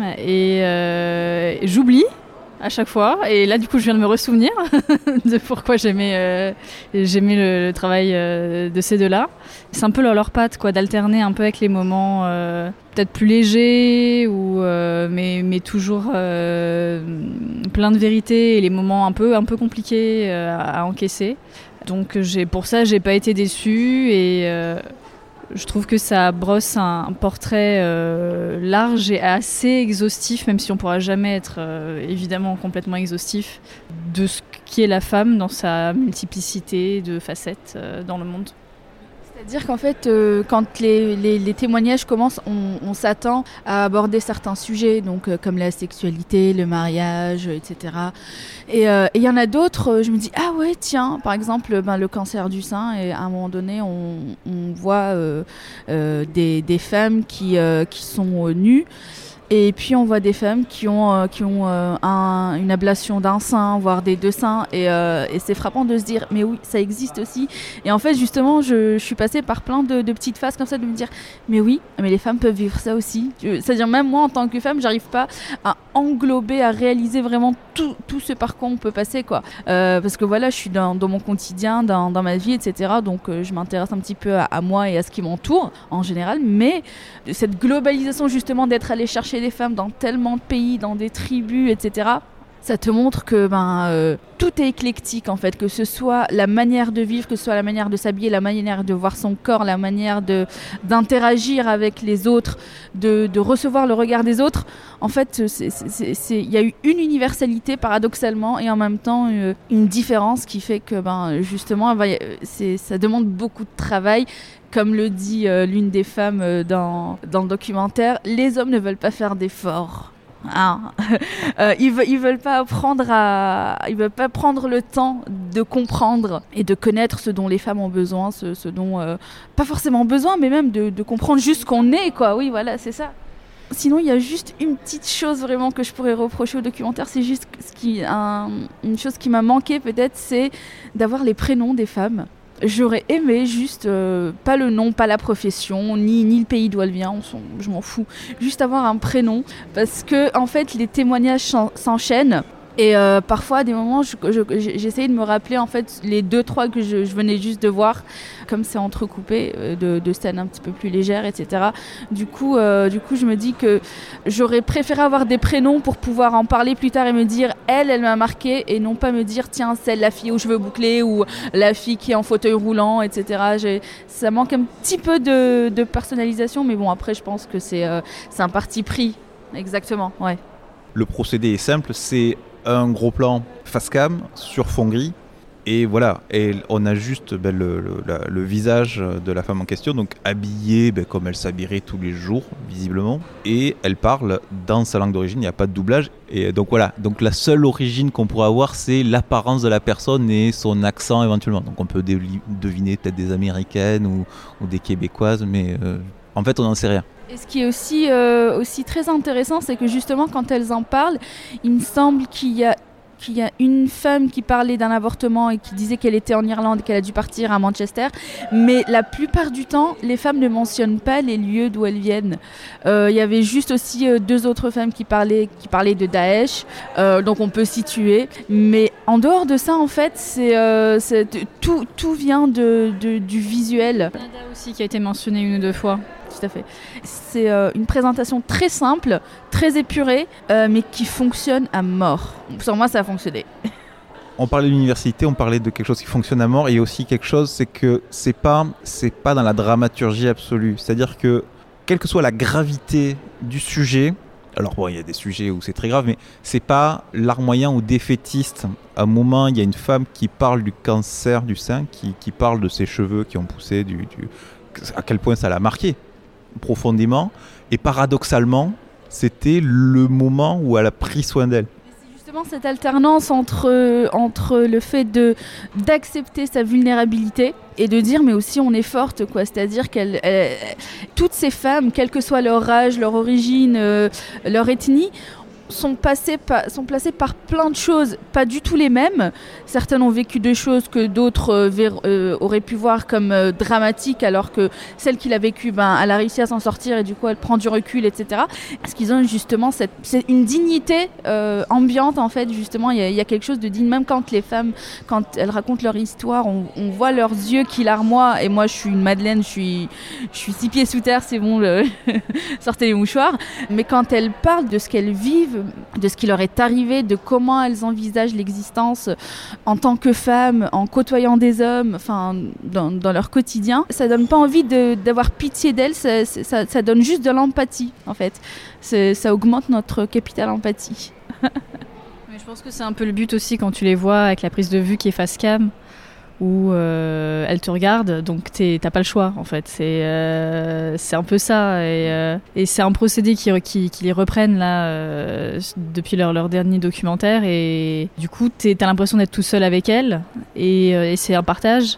Et j'oublie à chaque fois. Et là, du coup, je viens de me ressouvenir de pourquoi j'aimais le travail de ces deux-là. C'est un peu leur patte, quoi, d'alterner un peu avec les moments peut-être plus légers, mais toujours plein de vérité, et les moments un peu compliqués à encaisser. Donc pour ça, j'ai pas été déçue, et je trouve que ça brosse un portrait large et assez exhaustif, même si on pourra jamais être évidemment complètement exhaustif, de ce qu'est la femme dans sa multiplicité de facettes dans le monde. C'est-à-dire qu'en fait, quand les témoignages commencent, on s'attend à aborder certains sujets, donc comme la sexualité, le mariage, etc. Et il y en a d'autres, je me dis, ah ouais, tiens, par exemple, le cancer du sein, et à un moment donné, on voit des femmes qui sont nues. Et puis on voit des femmes qui ont une ablation d'un sein, voire des deux seins, et c'est frappant de se dire mais oui, ça existe aussi. Et en fait justement je suis passée par plein de petites phases comme ça, de me dire mais oui, mais les femmes peuvent vivre ça aussi. C'est-à-dire même moi en tant que femme, j'arrive pas à englober, à réaliser vraiment tout ce par quoi on peut passer, quoi. Parce que voilà, je suis dans mon quotidien, dans ma vie, etc. Donc je m'intéresse un petit peu à moi et à ce qui m'entoure en général, mais cette globalisation justement d'être allée chercher des femmes dans tellement de pays, dans des tribus, etc. Ça te montre que tout est éclectique en fait, que ce soit la manière de vivre, que ce soit la manière de s'habiller, la manière de voir son corps, la manière d'interagir avec les autres, de recevoir le regard des autres. En fait, il y a eu une universalité paradoxalement, et en même temps une différence qui fait que justement ça demande beaucoup de travail. Comme le dit l'une des femmes dans le documentaire, les hommes ne veulent pas faire d'efforts. Ils veulent pas prendre le temps de comprendre et de connaître ce dont les femmes ont besoin, ce dont pas forcément besoin, mais même de comprendre juste ce qu'on est, quoi. Oui, voilà, c'est ça. Sinon, il y a juste une petite chose vraiment que je pourrais reprocher au documentaire, c'est juste une chose qui m'a manqué peut-être, c'est d'avoir les prénoms des femmes. J'aurais aimé juste, pas le nom, pas la profession, ni le pays d'où elle vient, je m'en fous. Juste avoir un prénom, parce que en fait les témoignages s'enchaînent. Et parfois, à des moments, j'essayais de me rappeler en fait les 2-3 que je venais juste de voir, comme c'est entrecoupé de scènes un petit peu plus légères, etc. Du coup, je me dis que j'aurais préféré avoir des prénoms pour pouvoir en parler plus tard et me dire elle m'a marqué, et non pas me dire tiens, c'est la fille aux cheveux bouclés ou la fille qui est en fauteuil roulant, etc. Ça manque un petit peu de personnalisation, mais bon, après, je pense que c'est un parti pris. Exactement, ouais. Le procédé est simple, c'est un gros plan face cam sur fond gris, et voilà, et on a juste le visage de la femme en question, donc habillée comme elle s'habillerait tous les jours visiblement, et elle parle dans sa langue d'origine, il n'y a pas de doublage, et donc voilà, donc la seule origine qu'on pourrait avoir, c'est l'apparence de la personne et son accent éventuellement, donc on peut deviner peut-être des Américaines ou des Québécoises, mais en fait on n'en sait rien. Et ce qui est aussi très intéressant, c'est que justement quand elles en parlent, il me semble qu'il y a une femme qui parlait d'un avortement et qui disait qu'elle était en Irlande et qu'elle a dû partir à Manchester, mais la plupart du temps, les femmes ne mentionnent pas les lieux d'où elles viennent. Il y avait juste aussi 2 autres femmes qui parlaient de Daesh, donc on peut situer. Mais en dehors de ça, en fait, tout vient du visuel. Canada aussi qui a été mentionné 1 ou 2 fois. Tout à fait. C'est une présentation très simple, très épurée, mais qui fonctionne à mort. Sur moi, ça a fonctionné. On parlait de l'université, on parlait de quelque chose qui fonctionne à mort, et aussi quelque chose, c'est que c'est pas dans la dramaturgie absolue. C'est-à-dire que, quelle que soit la gravité du sujet, alors bon, il y a des sujets où c'est très grave, mais c'est pas larmoyant ou défaitiste. À un moment, il y a une femme qui parle du cancer du sein, qui parle de ses cheveux qui ont poussé, à quel point ça l'a marqué profondément, et paradoxalement c'était le moment où elle a pris soin d'elle. C'est justement cette alternance entre le fait d'accepter sa vulnérabilité et de dire mais aussi on est forte, quoi. C'est-à-dire toutes ces femmes, quel que soit leur âge, leur origine, leur ethnie, sont placées par plein de choses, pas du tout les mêmes. Certaines ont vécu des choses que d'autres auraient pu voir comme dramatiques, alors que celle qui l'a vécu, elle a réussi à s'en sortir et du coup elle prend du recul, etc. Parce qu'ils ont justement c'est une dignité ambiante, en fait. Justement, il y a quelque chose de digne, même quand les femmes, quand elles racontent leur histoire, on voit leurs yeux qui larmoient, et moi je suis une madeleine, je suis 6 pieds sous terre, c'est bon, sortez les mouchoirs. Mais quand elles parlent de ce qu'elles vivent, de ce qui leur est arrivé, de comment elles envisagent l'existence en tant que femmes, en côtoyant des hommes, enfin dans leur quotidien, ça donne pas envie d'avoir pitié d'elles, ça donne juste de l'empathie, en fait. Ça augmente notre capital empathie. Mais je pense que c'est un peu le but aussi quand tu les vois avec la prise de vue qui est face cam, où elles te regardent, donc t'as pas le choix, en fait. C'est un peu ça, et c'est un procédé qui les reprennent là depuis leur dernier documentaire, et du coup t'as l'impression d'être tout seul avec elles, et c'est un partage.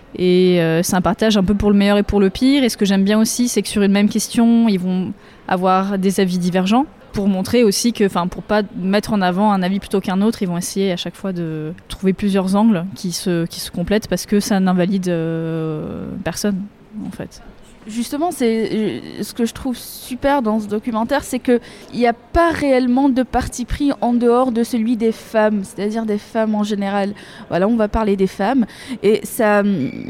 Et c'est un partage un peu pour le meilleur et pour le pire. Et ce que j'aime bien aussi, c'est que sur une même question, ils vont avoir des avis divergents, pour montrer aussi que, pour pas mettre en avant un avis plutôt qu'un autre, ils vont essayer à chaque fois de trouver plusieurs angles qui se complètent, parce que ça n'invalide personne, en fait. Justement, c'est ce que je trouve super dans ce documentaire, c'est qu'il n'y a pas réellement de parti pris en dehors de celui des femmes, c'est-à-dire des femmes en général. Voilà, on va parler des femmes, et ça,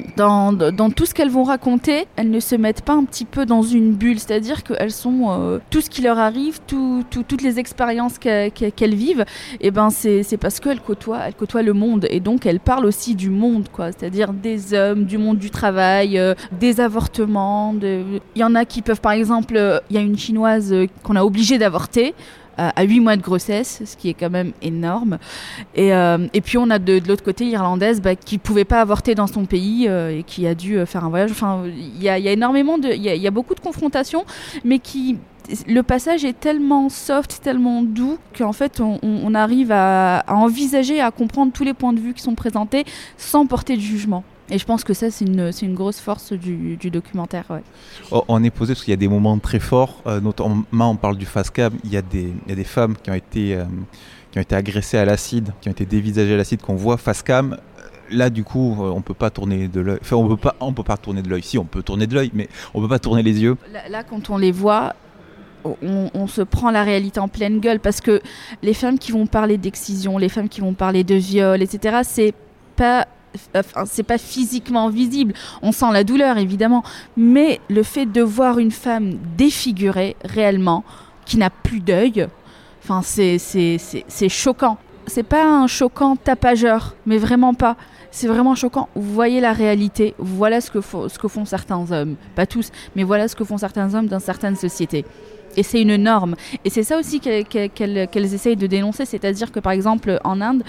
dans tout ce qu'elles vont raconter, elles ne se mettent pas un petit peu dans une bulle, c'est-à-dire qu'elles sont tout ce qui leur arrive, toutes les expériences qu'elles vivent, et c'est parce qu'elles côtoient le monde, et donc elles parlent aussi du monde, quoi, c'est-à-dire des hommes, du monde du travail, des avortements. Il y en a qui peuvent, par exemple, il y a une chinoise qu'on a obligée d'avorter, à 8 mois de grossesse, ce qui est quand même énorme. Et puis on a de l'autre côté l'Irlandaise qui ne pouvait pas avorter dans son pays et qui a dû faire un voyage. Enfin, il y a énormément il y a beaucoup de confrontations, mais le passage est tellement soft, tellement doux qu'en fait on arrive à envisager, à comprendre tous les points de vue qui sont présentés sans porter de jugement. Et je pense que ça, c'est une grosse force du documentaire. Ouais. On est posé parce qu'il y a des moments très forts, notamment on parle du face-cam, il y a des femmes qui ont été agressées à l'acide, qui ont été dévisagées à l'acide, qu'on voit face-cam. Là, du coup, on peut pas tourner de l'œil. Enfin, on peut pas tourner de l'œil. Si, on peut tourner de l'œil, mais on peut pas tourner les yeux. Là, quand on les voit, on se prend la réalité en pleine gueule, parce que les femmes qui vont parler d'excision, les femmes qui vont parler de viol, etc., c'est pas physiquement visible. On sent la douleur, évidemment, mais le fait de voir une femme défigurée réellement, qui n'a plus d'œil, enfin, c'est choquant. C'est pas un choquant tapageur, mais vraiment pas. C'est vraiment choquant. Vous voyez la réalité, voilà ce que font certains hommes, pas tous, mais voilà ce que font certains hommes dans certaines sociétés. Et c'est une norme. Et c'est ça aussi qu'elles essayent de dénoncer. C'est-à-dire que, par exemple, en Inde,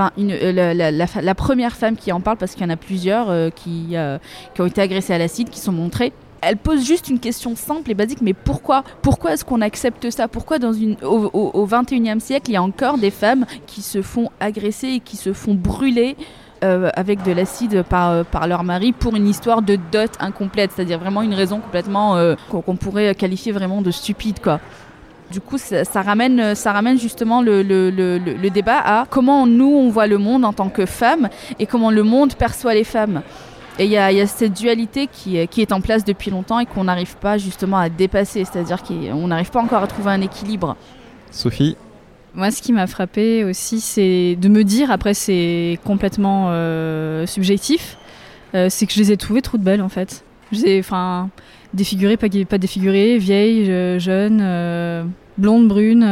la première femme qui en parle, parce qu'il y en a plusieurs qui ont été agressées à l'acide, qui sont montrées, elle pose juste une question simple et basique, mais pourquoi est-ce qu'on accepte ça? Pourquoi au XXIe siècle, il y a encore des femmes qui se font agresser et qui se font brûler avec de l'acide par leur mari pour une histoire de dot incomplète, c'est-à-dire vraiment une raison complètement qu'on pourrait qualifier vraiment de stupide, quoi. Du coup, ça ramène justement le débat à comment nous on voit le monde en tant que femmes et comment le monde perçoit les femmes. Et il y a cette dualité qui est en place depuis longtemps et qu'on n'arrive pas justement à dépasser, c'est-à-dire qu'on n'arrive pas encore à trouver un équilibre. Sophie ? Moi, ce qui m'a frappée aussi, c'est de me dire, après c'est complètement subjectif, c'est que je les ai trouvées trop belles en fait. Défigurées, pas défigurées, vieilles, jeunes, blondes, brunes,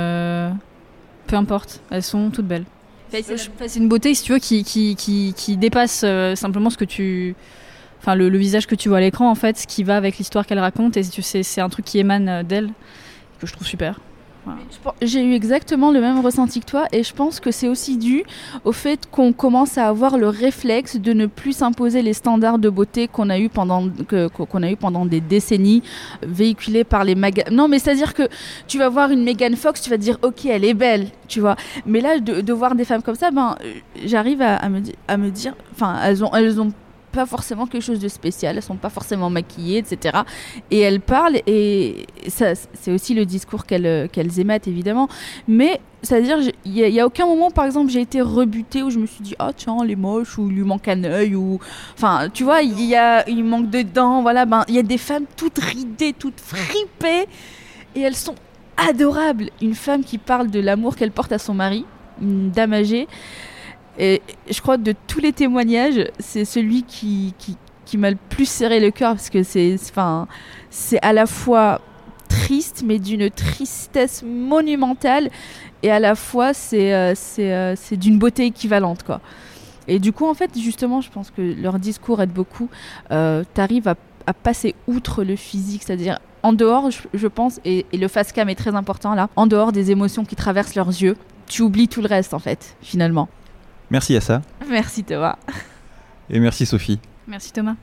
peu importe, elles sont toutes belles. C'est une beauté, si tu veux, qui dépasse simplement ce que tu... Enfin, le visage que tu vois à l'écran, en fait, ce qui va avec l'histoire qu'elle raconte, et c'est un truc qui émane d'elle, que je trouve super. Voilà. J'ai eu exactement le même ressenti que toi, et je pense que c'est aussi dû au fait qu'on commence à avoir le réflexe de ne plus s'imposer les standards de beauté qu'on a eu pendant des décennies, véhiculés par les magazines. Non, mais c'est-à-dire que tu vas voir une Megan Fox, tu vas te dire ok, elle est belle, tu vois. Mais là, de voir des femmes comme ça, j'arrive à me dire, enfin, elles ont pas forcément quelque chose de spécial, elles sont pas forcément maquillées, etc. Et elles parlent, et ça, c'est aussi le discours qu'elles émettent, évidemment. Mais c'est-à-dire, il y a aucun moment, par exemple, j'ai été rebutée où je me suis dit ah tiens, elle est moche, ou il lui manque un œil, ou enfin, tu vois, il manque de dents, voilà. Il y a des femmes toutes ridées, toutes fripées, et elles sont adorables. Une femme qui parle de l'amour qu'elle porte à son mari, une dame âgée. Et je crois que de tous les témoignages, c'est celui qui m'a le plus serré le cœur, parce que c'est à la fois triste, mais d'une tristesse monumentale, et à la fois c'est d'une beauté équivalente, quoi. Et du coup, en fait, justement, je pense que leur discours aide beaucoup. T'arrives à passer outre le physique, c'est-à-dire en dehors, je pense, et le face-cam est très important là, en dehors des émotions qui traversent leurs yeux, tu oublies tout le reste, en fait, finalement. Merci Assa. Merci Thomas. Et merci Sophie. Merci Thomas.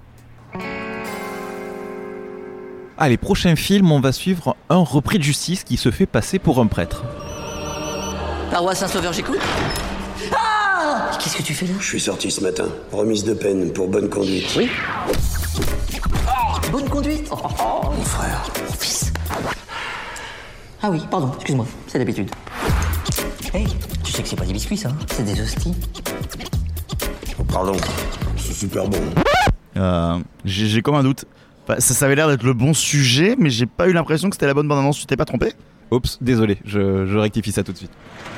Les prochains films, on va suivre un repris de justice qui se fait passer pour un prêtre. Paroisse Saint-Sauveur, j'écoute. Ah! Qu'est-ce que tu fais là? Je suis sorti ce matin. Remise de peine pour bonne conduite. Oui. Bonne conduite? Mon frère. Mon fils. Ah oui, pardon, excuse-moi, c'est d'habitude. Hey, tu sais que c'est pas des biscuits, ça, c'est des hosties. Oh, pardon, c'est super bon. J'ai comme un doute. Ça avait l'air d'être le bon sujet, mais j'ai pas eu l'impression que c'était la bonne bande-annonce. Tu t'es pas trompé? Oups, désolé, je rectifie ça tout de suite.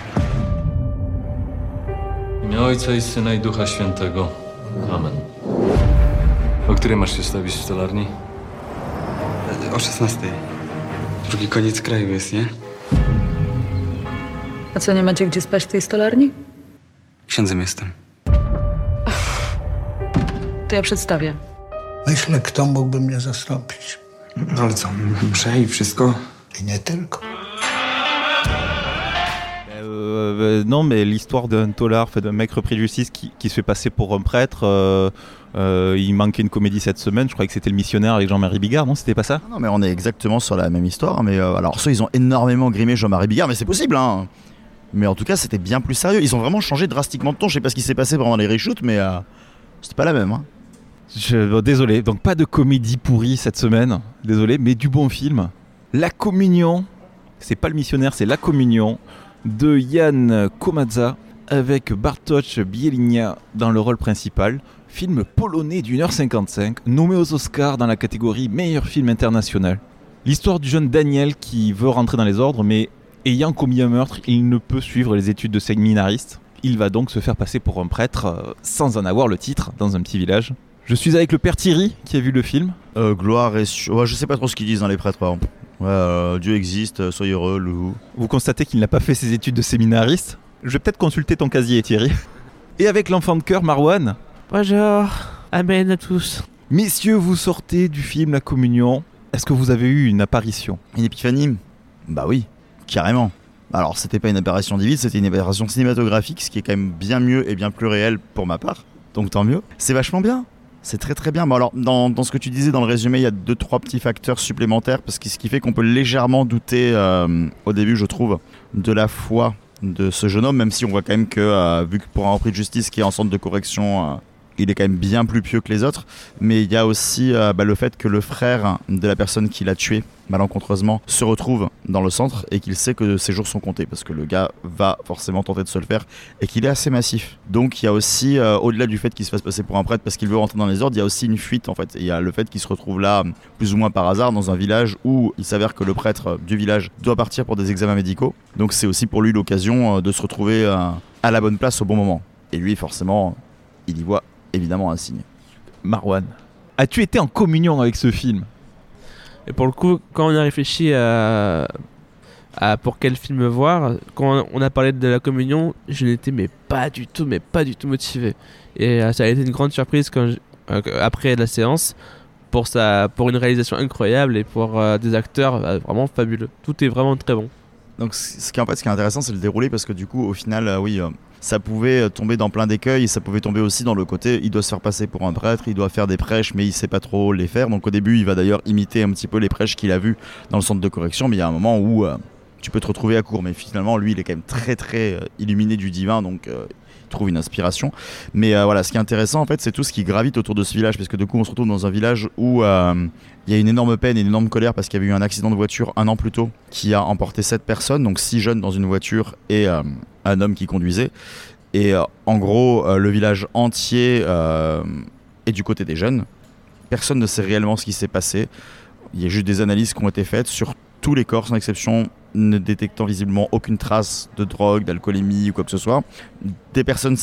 Imię Ojca i Syna i Ducha Świętego. Amen. O której masz się stawić w stolarni? O 16. Drugi koniec kraju jest, nie? A co, nie macie gdzie spać w tej stolarni? Księdzem jestem. To ja przedstawię. Myślę, kto mógłby mnie zastąpić. Ale co, mszę i wszystko? I nie tylko. Non, mais l'histoire d'un tolard, d'un mec repris de justice qui se fait passer pour un prêtre. Il manquait une comédie cette semaine, je croyais que c'était Le Missionnaire avec Jean-Marie Bigard, non, c'était pas ça? Non, mais on est exactement sur la même histoire. Mais alors, ceux, ils ont énormément grimé Jean-Marie Bigard, mais c'est possible, hein. Mais en tout cas, c'était bien plus sérieux. Ils ont vraiment changé drastiquement de ton. Je sais pas ce qui s'est passé pendant les reshoots, mais c'était pas la même. Hein. Désolé, donc pas de comédie pourrie cette semaine, désolé, mais du bon film. La Communion, c'est pas Le Missionnaire, c'est La Communion, de Jan Komadza, avec Bartosz Bielinia dans le rôle principal. Film polonais d'1h55, nommé aux Oscars dans la catégorie meilleur film international. L'histoire du jeune Daniel qui veut rentrer dans les ordres, mais ayant commis un meurtre, il ne peut suivre les études de séminariste. Il va donc se faire passer pour un prêtre, sans en avoir le titre, dans un petit village. Je suis avec le père Thierry, qui a vu le film. Gloire et... Ouais, je sais pas trop ce qu'ils disent dans les prêtres, par exemple. Dieu existe, soyez heureux, loup. Vous constatez qu'il n'a pas fait ses études de séminariste. Je vais peut-être consulter ton casier, Thierry. Et avec l'enfant de cœur, Marwan. Bonjour, amen à tous. Messieurs, vous sortez du film La Communion. Est-ce que vous avez eu une apparition? Une épiphanie? Bah oui, carrément. Alors, c'était pas une apparition divine, c'était une apparition cinématographique, ce qui est quand même bien mieux et bien plus réel pour ma part. Donc tant mieux. C'est vachement bien. C'est très très bien. Bon, alors, dans ce que tu disais dans le résumé, il y a 2-3 petits facteurs supplémentaires, parce que ce qui fait qu'on peut légèrement douter, au début, je trouve, de la foi de ce jeune homme, même si on voit quand même que, vu que pour un repris de justice qui est en centre de correction, il est quand même bien plus pieux que les autres. Mais il y a aussi le fait que le frère de la personne qui l'a tué, malencontreusement, se retrouve dans le centre et qu'il sait que ses jours sont comptés, parce que le gars va forcément tenter de se le faire et qu'il est assez massif. Donc il y a aussi, au-delà du fait qu'il se fasse passer pour un prêtre parce qu'il veut rentrer dans les ordres, il y a aussi une fuite en fait. Et il y a le fait qu'il se retrouve là, plus ou moins par hasard, dans un village où il s'avère que le prêtre du village doit partir pour des examens médicaux. Donc c'est aussi pour lui l'occasion de se retrouver à la bonne place au bon moment. Et lui, forcément, il y voit évidemment un signe. Marwan, as-tu été en communion avec ce film? Et pour le coup, quand on a réfléchi à pour quel film voir, quand on a parlé de La Communion, je n'étais pas du tout motivé. Et ça a été une grande surprise après la séance, pour une réalisation incroyable et pour des acteurs vraiment fabuleux. Tout est vraiment très bon. Donc ce qui est intéressant, c'est le déroulé, parce que du coup, au final, ça pouvait tomber dans plein d'écueils, et ça pouvait tomber aussi dans le côté, il doit se faire passer pour un prêtre, il doit faire des prêches, mais il sait pas trop les faire. Donc au début, il va d'ailleurs imiter un petit peu les prêches qu'il a vus dans le centre de correction, mais il y a un moment où tu peux te retrouver à court. Mais finalement, lui, il est quand même très très illuminé du divin, donc il trouve une inspiration. Mais voilà, ce qui est intéressant, en fait, c'est tout ce qui gravite autour de ce village, parce que du coup, on se retrouve dans un village où il y a une énorme peine et une énorme colère, parce qu'il y avait eu un accident de voiture un an plus tôt qui a emporté 7 personnes, donc 6 jeunes dans une voiture et un homme qui conduisait. Et en gros, le village entier est du côté des jeunes. Personne ne sait réellement ce qui s'est passé. Il y a juste des analyses qui ont été faites sur tous les corps, sans exception, ne détectant visiblement aucune trace de drogue, d'alcoolémie ou quoi que ce soit. Des personnes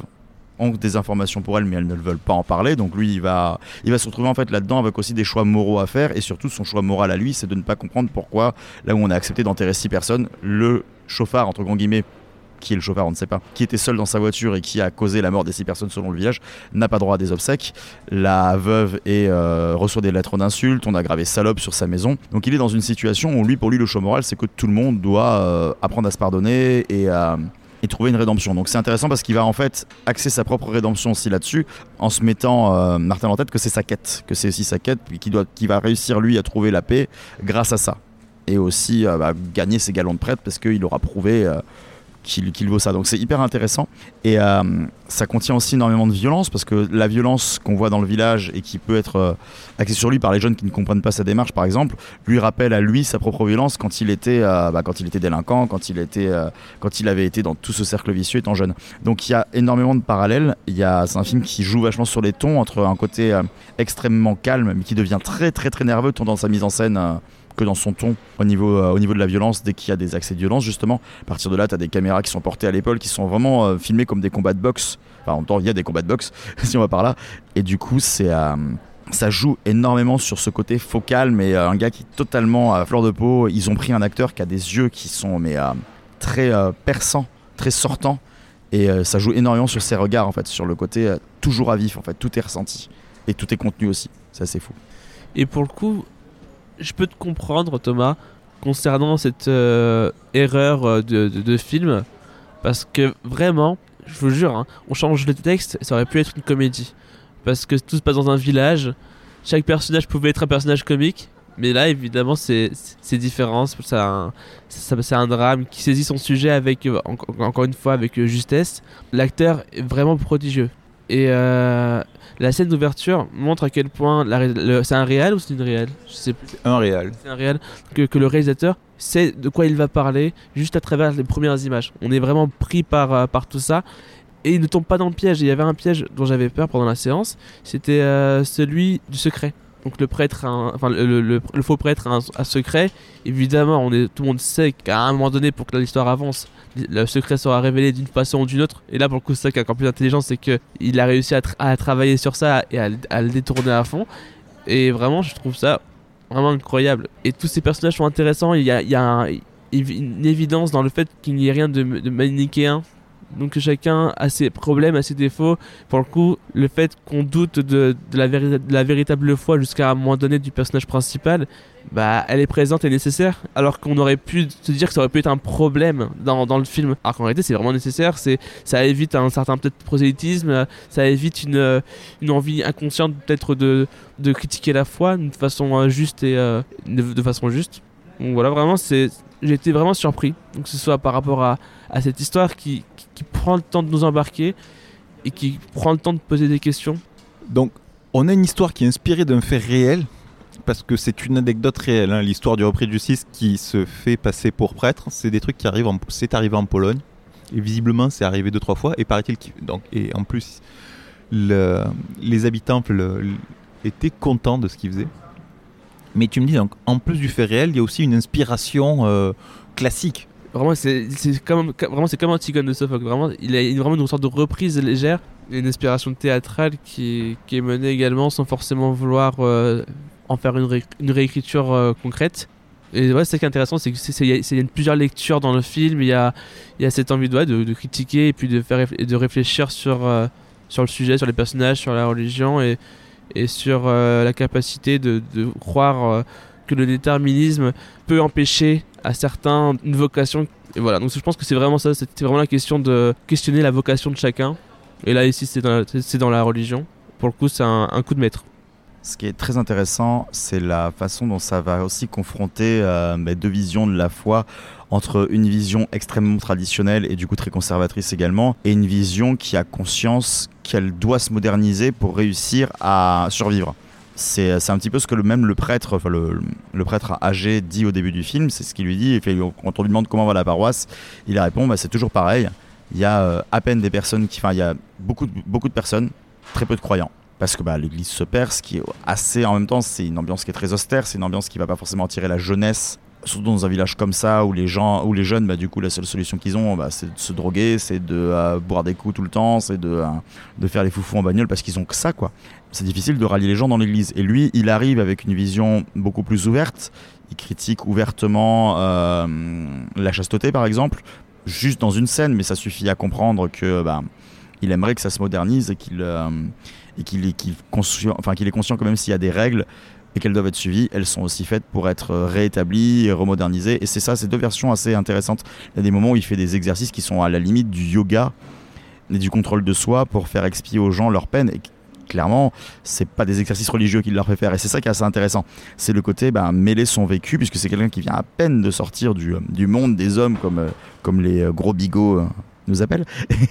ont des informations pour elles, mais elles ne veulent pas en parler. Donc lui, il va se retrouver en fait là-dedans avec aussi des choix moraux à faire. Et surtout, son choix moral à lui, c'est de ne pas comprendre pourquoi, là où on a accepté d'enterrer 6 personnes, le chauffard, entre grands guillemets, qui est le chauffard, on ne sait pas, qui était seul dans sa voiture et qui a causé la mort des 6 personnes selon le village, n'a pas droit à des obsèques. La veuve reçoit des lettres d'insultes, on a gravé salope sur sa maison. Donc il est dans une situation où pour lui, le choix moral, c'est que tout le monde doit apprendre à se pardonner et trouver une rédemption. Donc c'est intéressant parce qu'il va en fait axer sa propre rédemption aussi là-dessus, en se mettant Martin en tête que c'est sa quête, que c'est aussi sa quête, puis qu'il va réussir lui à trouver la paix grâce à ça. Et aussi gagner ses galons de prêtre, parce qu'il aura prouvé qu'il vaut ça. Donc c'est hyper intéressant. Et ça contient aussi énormément de violence, parce que la violence qu'on voit dans le village et qui peut être axée sur lui par les jeunes qui ne comprennent pas sa démarche, par exemple, lui rappelle à lui sa propre violence quand il était délinquant, quand il avait été dans tout ce cercle vicieux étant jeune. Donc il y a énormément de parallèles. C'est un film qui joue vachement sur les tons, entre un côté extrêmement calme, mais qui devient très très très nerveux, tant dans sa mise en scène que dans son ton au niveau de la violence, dès qu'il y a des accès de violence justement. À partir de là, tu as des caméras qui sont portées à l'épaule, qui sont vraiment filmées comme des combats de boxe. Enfin, en même temps, il y a des combats de boxe si on va par là. Et du coup, ça joue énormément sur ce côté focal, mais un gars qui est totalement à fleur de peau. Ils ont pris un acteur qui a des yeux qui sont très perçants, très sortants, et ça joue énormément sur ses regards en fait, sur le côté toujours à vif en fait. Tout est ressenti et tout est contenu aussi. C'est assez fou. Et pour le coup, je peux te comprendre, Thomas, concernant cette erreur de film, Parce que vraiment, je vous jure, hein, on change le texte, ça aurait pu être une comédie. Parce que tout se passe dans un village, chaque personnage pouvait être un personnage comique, mais là évidemment c'est différent, c'est un drame qui saisit son sujet avec, encore une fois, avec justesse. L'acteur est vraiment prodigieux. Et la scène d'ouverture montre à quel point c'est un réal ou c'est une réal ? Je sais plus. Un réal. C'est un réal que le réalisateur sait de quoi il va parler juste à travers les premières images. On est vraiment pris par tout ça et il ne tombe pas dans le piège. Il y avait un piège dont j'avais peur pendant la séance, c'était celui du secret. Donc le prêtre, le faux prêtre a un secret. Évidemment, tout le monde sait qu'à un moment donné, pour que l'histoire avance, le secret sera révélé d'une façon ou d'une autre. Et là, pour le coup, c'est ça qui est encore plus intelligent, c'est qu'il a réussi à travailler sur ça et à le détourner à fond. Et vraiment, je trouve ça vraiment incroyable. Et tous ces personnages sont intéressants. Il y a une évidence dans le fait qu'il n'y ait rien de manichéen. Donc chacun a ses problèmes, a ses défauts. Pour le coup, le fait qu'on doute de la véritable foi jusqu'à un moment donné du personnage principal, bah, elle est présente et nécessaire. Alors qu'on aurait pu se dire que ça aurait pu être un problème dans le film. Alors qu'en réalité, c'est vraiment nécessaire. Ça évite un certain peut-être prosélytisme. Ça évite une envie inconsciente peut-être de critiquer la foi d'une façon juste et de façon juste. Donc voilà, vraiment, j'ai été vraiment surpris. Donc que ce soit par rapport à cette histoire qui prend le temps de nous embarquer et qui prend le temps de poser des questions. Donc, on a une histoire qui est inspirée d'un fait réel, parce que c'est une anecdote réelle, hein, l'histoire du repris de justice qui se fait passer pour prêtre. C'est des trucs qui c'est arrivé en Pologne, et visiblement c'est arrivé 2-3 fois, et paraît-il et en plus les habitants étaient contents de ce qu'ils faisaient. Mais tu me dis, donc, en plus du fait réel, il y a aussi une inspiration classique. Vraiment, c'est comme Antigone de Sophocle. Vraiment, il a vraiment une sorte de reprise légère, une inspiration théâtrale qui est menée également sans forcément vouloir en faire une réécriture concrète. Et ouais, c'est ça qui est intéressant, c'est qu'il y a plusieurs lectures dans le film. Il y a cette envie de critiquer et puis de réfléchir sur le sujet, sur les personnages, sur la religion et sur la capacité de croire que le déterminisme peut empêcher à certains une vocation. Et voilà, donc je pense que c'est vraiment ça, c'était vraiment la question de questionner la vocation de chacun. Et là ici c'est dans la religion. Pour le coup c'est un coup de maître. Ce qui est très intéressant, c'est la façon dont ça va aussi confronter deux visions de la foi, entre une vision extrêmement traditionnelle et du coup très conservatrice également, et une vision qui a conscience qu'elle doit se moderniser pour réussir à survivre. C'est un petit peu ce que le prêtre, le prêtre âgé dit au début du film. C'est ce qu'il lui dit. Quand on lui demande comment va la paroisse, il répond c'est toujours pareil. Il y a à peine des personnes il y a beaucoup de personnes, très peu de croyants. Parce que l'église se perd, ce qui est assez, en même temps, c'est une ambiance qui est très austère, c'est une ambiance qui va pas forcément attirer la jeunesse, surtout dans un village comme ça où les jeunes, du coup, la seule solution qu'ils ont, c'est de se droguer, c'est de boire des coups tout le temps, c'est de faire les foufous en bagnole parce qu'ils ont que ça, quoi. C'est difficile de rallier les gens dans l'église. Et lui, il arrive avec une vision beaucoup plus ouverte. Il critique ouvertement la chasteté, par exemple, juste dans une scène, mais ça suffit à comprendre que il aimerait que ça se modernise et qu'il est conscient que même s'il y a des règles et qu'elles doivent être suivies, elles sont aussi faites pour être réétablies, remodernisées. Et c'est ça, c'est deux versions assez intéressantes. Il y a des moments où il fait des exercices qui sont à la limite du yoga et du contrôle de soi pour faire expier aux gens leur peine. Et clairement, c'est pas des exercices religieux qu'il leur fait faire. Et c'est ça qui est assez intéressant. C'est le côté mêler son vécu, puisque c'est quelqu'un qui vient à peine de sortir du monde des hommes, comme les gros bigots nous appellent.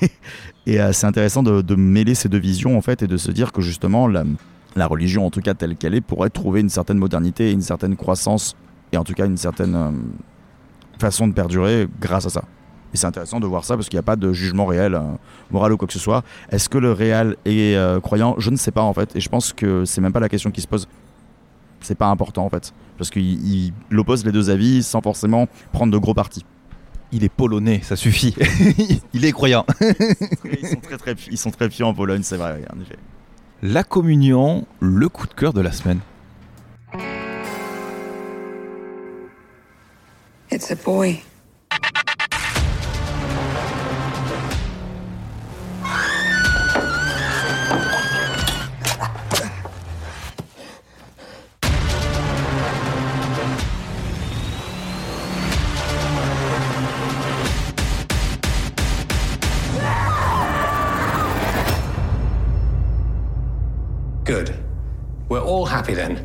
Et c'est intéressant de mêler ces deux visions en fait, et de se dire que justement la religion, en tout cas telle qu'elle est, pourrait trouver une certaine modernité, une certaine croissance et en tout cas une certaine façon de perdurer grâce à ça. Et c'est intéressant de voir ça parce qu'il n'y a pas de jugement réel, moral ou quoi que ce soit. Est-ce que le réel est croyant ? Je ne sais pas en fait, et je pense que c'est même pas la question qui se pose. C'est pas important en fait, parce qu'il oppose les deux avis sans forcément prendre de gros partis. Il est polonais, ça suffit. Il est croyant. Ils sont très fiers en Pologne, c'est vrai, en effet. La communion, le coup de cœur de la semaine. It's a boy. Good. We're all happy then.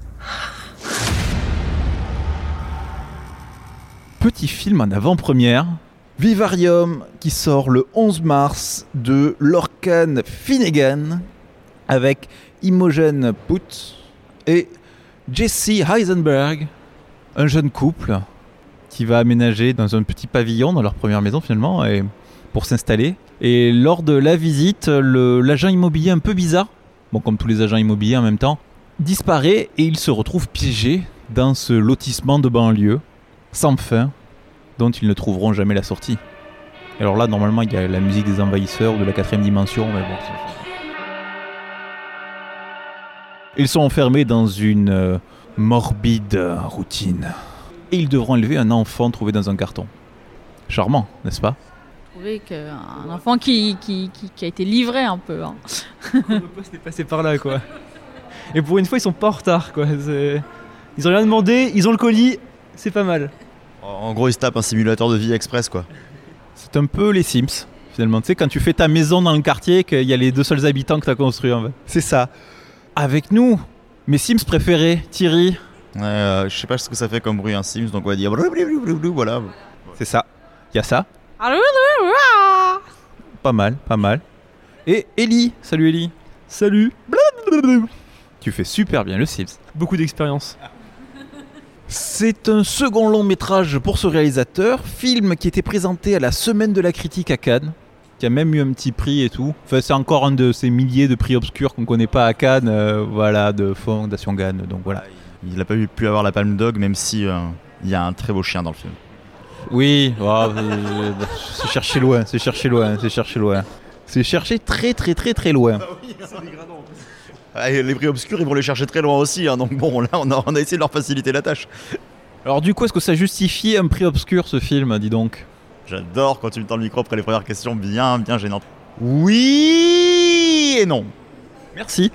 Petit film en avant-première, Vivarium, qui sort le 11 mars de Lorcan Finnegan avec Imogen Poots et Jesse Eisenberg, un jeune couple qui va aménager dans un petit pavillon dans leur première maison finalement et pour s'installer. Et lors de la visite, l'agent immobilier un peu bizarre, bon comme tous les agents immobiliers en même temps, disparaît et ils se retrouvent piégés dans ce lotissement de banlieue sans fin dont ils ne trouveront jamais la sortie. Et alors là, normalement, il y a la musique des envahisseurs ou de la 4ème dimension, mais bon. Ils sont enfermés dans une morbide routine. Et ils devront élever un enfant trouvé dans un carton. Charmant, n'est-ce pas? Trouver qu'un enfant qui a été livré un peu. Hein. Le poste est passé par là, quoi. Et pour une fois, ils sont pas en retard, quoi. Ils ont rien demandé, ils ont le colis, c'est pas mal. En gros, ils se tapent un simulateur de vie express, quoi. C'est un peu les Sims, finalement. Tu sais, quand tu fais ta maison dans le quartier, qu'il y a les 2 seuls habitants que tu as construits, en fait. C'est ça. Avec nous, mes Sims préférés, Thierry. Je sais pas ce que ça fait comme bruit, un Sims, donc on va dire... Voilà. C'est ça. Il y a ça. Pas mal, pas mal. Et Ellie. Salut Ellie. Salut. Tu fais super bien le Sims. Beaucoup d'expérience. C'est un second long métrage pour ce réalisateur, film qui était présenté à la Semaine de la Critique à Cannes, qui a même eu un petit prix et tout. Enfin, c'est encore un de ces milliers de prix obscurs qu'on connaît pas à Cannes, voilà, de Fondation Cannes, donc voilà. Il n'a pas pu avoir la Palme d'Or, même si il y a un très beau chien dans le film. Oui, c'est chercher loin, c'est chercher loin, c'est chercher loin. C'est chercher très très très très loin. C'est dégradant. Les prix obscurs, ils vont les chercher très loin aussi, hein, donc bon, là on a essayé de leur faciliter la tâche. Alors du coup, est-ce que ça justifie un prix obscur ce film, dis donc? J'adore quand tu me tends le micro après les premières questions bien gênantes. Oui et non. Merci.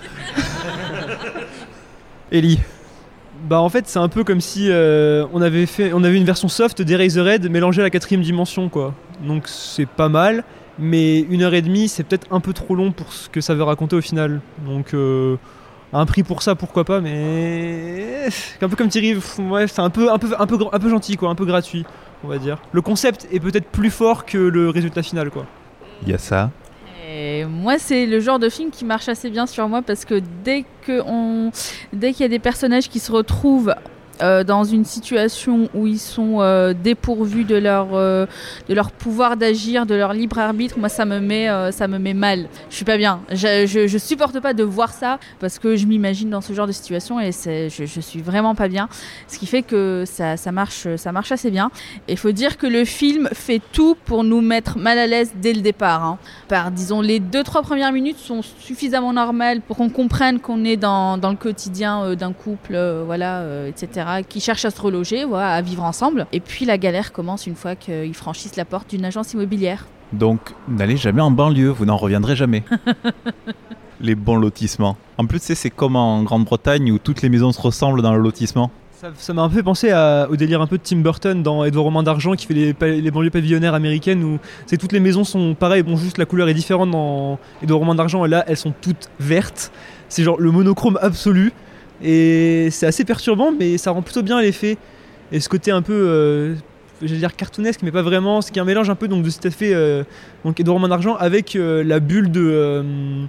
Ellie. Bah en fait c'est un peu comme si on avait une version soft d'Eraserhead mélangée à la 4ème dimension, quoi. Donc c'est pas mal, mais 1h30 c'est peut-être un peu trop long pour ce que ça veut raconter au final. Donc un prix pour ça, pourquoi pas, mais un peu comme Thierry, ouais, c'est un peu gentil, quoi, un peu gratuit, on va dire. Le concept est peut-être plus fort que le résultat final, quoi. Il y a ça. Et moi, c'est le genre de film qui marche assez bien sur moi parce que dès qu'il y a des personnages qui se retrouvent dans une situation où ils sont dépourvus de leur pouvoir d'agir, de leur libre arbitre, moi ça me met mal. Je suis pas bien. Je supporte pas de voir ça parce que je m'imagine dans ce genre de situation et je suis vraiment pas bien. Ce qui fait que ça marche assez bien. Et il faut dire que le film fait tout pour nous mettre mal à l'aise dès le départ. Hein. Disons, les 2-3 premières minutes sont suffisamment normales pour qu'on comprenne qu'on est dans le quotidien d'un couple, etc., qui cherchent à se reloger, à vivre ensemble. Et puis la galère commence une fois qu'ils franchissent la porte d'une agence immobilière. Donc, n'allez jamais en banlieue, vous n'en reviendrez jamais. Les bons lotissements. En plus, c'est comme en Grande-Bretagne où toutes les maisons se ressemblent dans le lotissement. Ça m'a un peu pensé au délire un peu de Tim Burton dans Edouard Romain d'Argent qui fait les banlieues pavillonnaires américaines où toutes les maisons sont pareilles, bon juste la couleur est différente dans Edouard Romain d'Argent et là elles sont toutes vertes. C'est genre le monochrome absolu. Et c'est assez perturbant, mais ça rend plutôt bien l'effet. Et ce côté un peu, j'allais dire cartoonesque, mais pas vraiment. C'est qu'il y a un mélange un peu donc, de cet effet Edouard Romain d'Argent avec la bulle de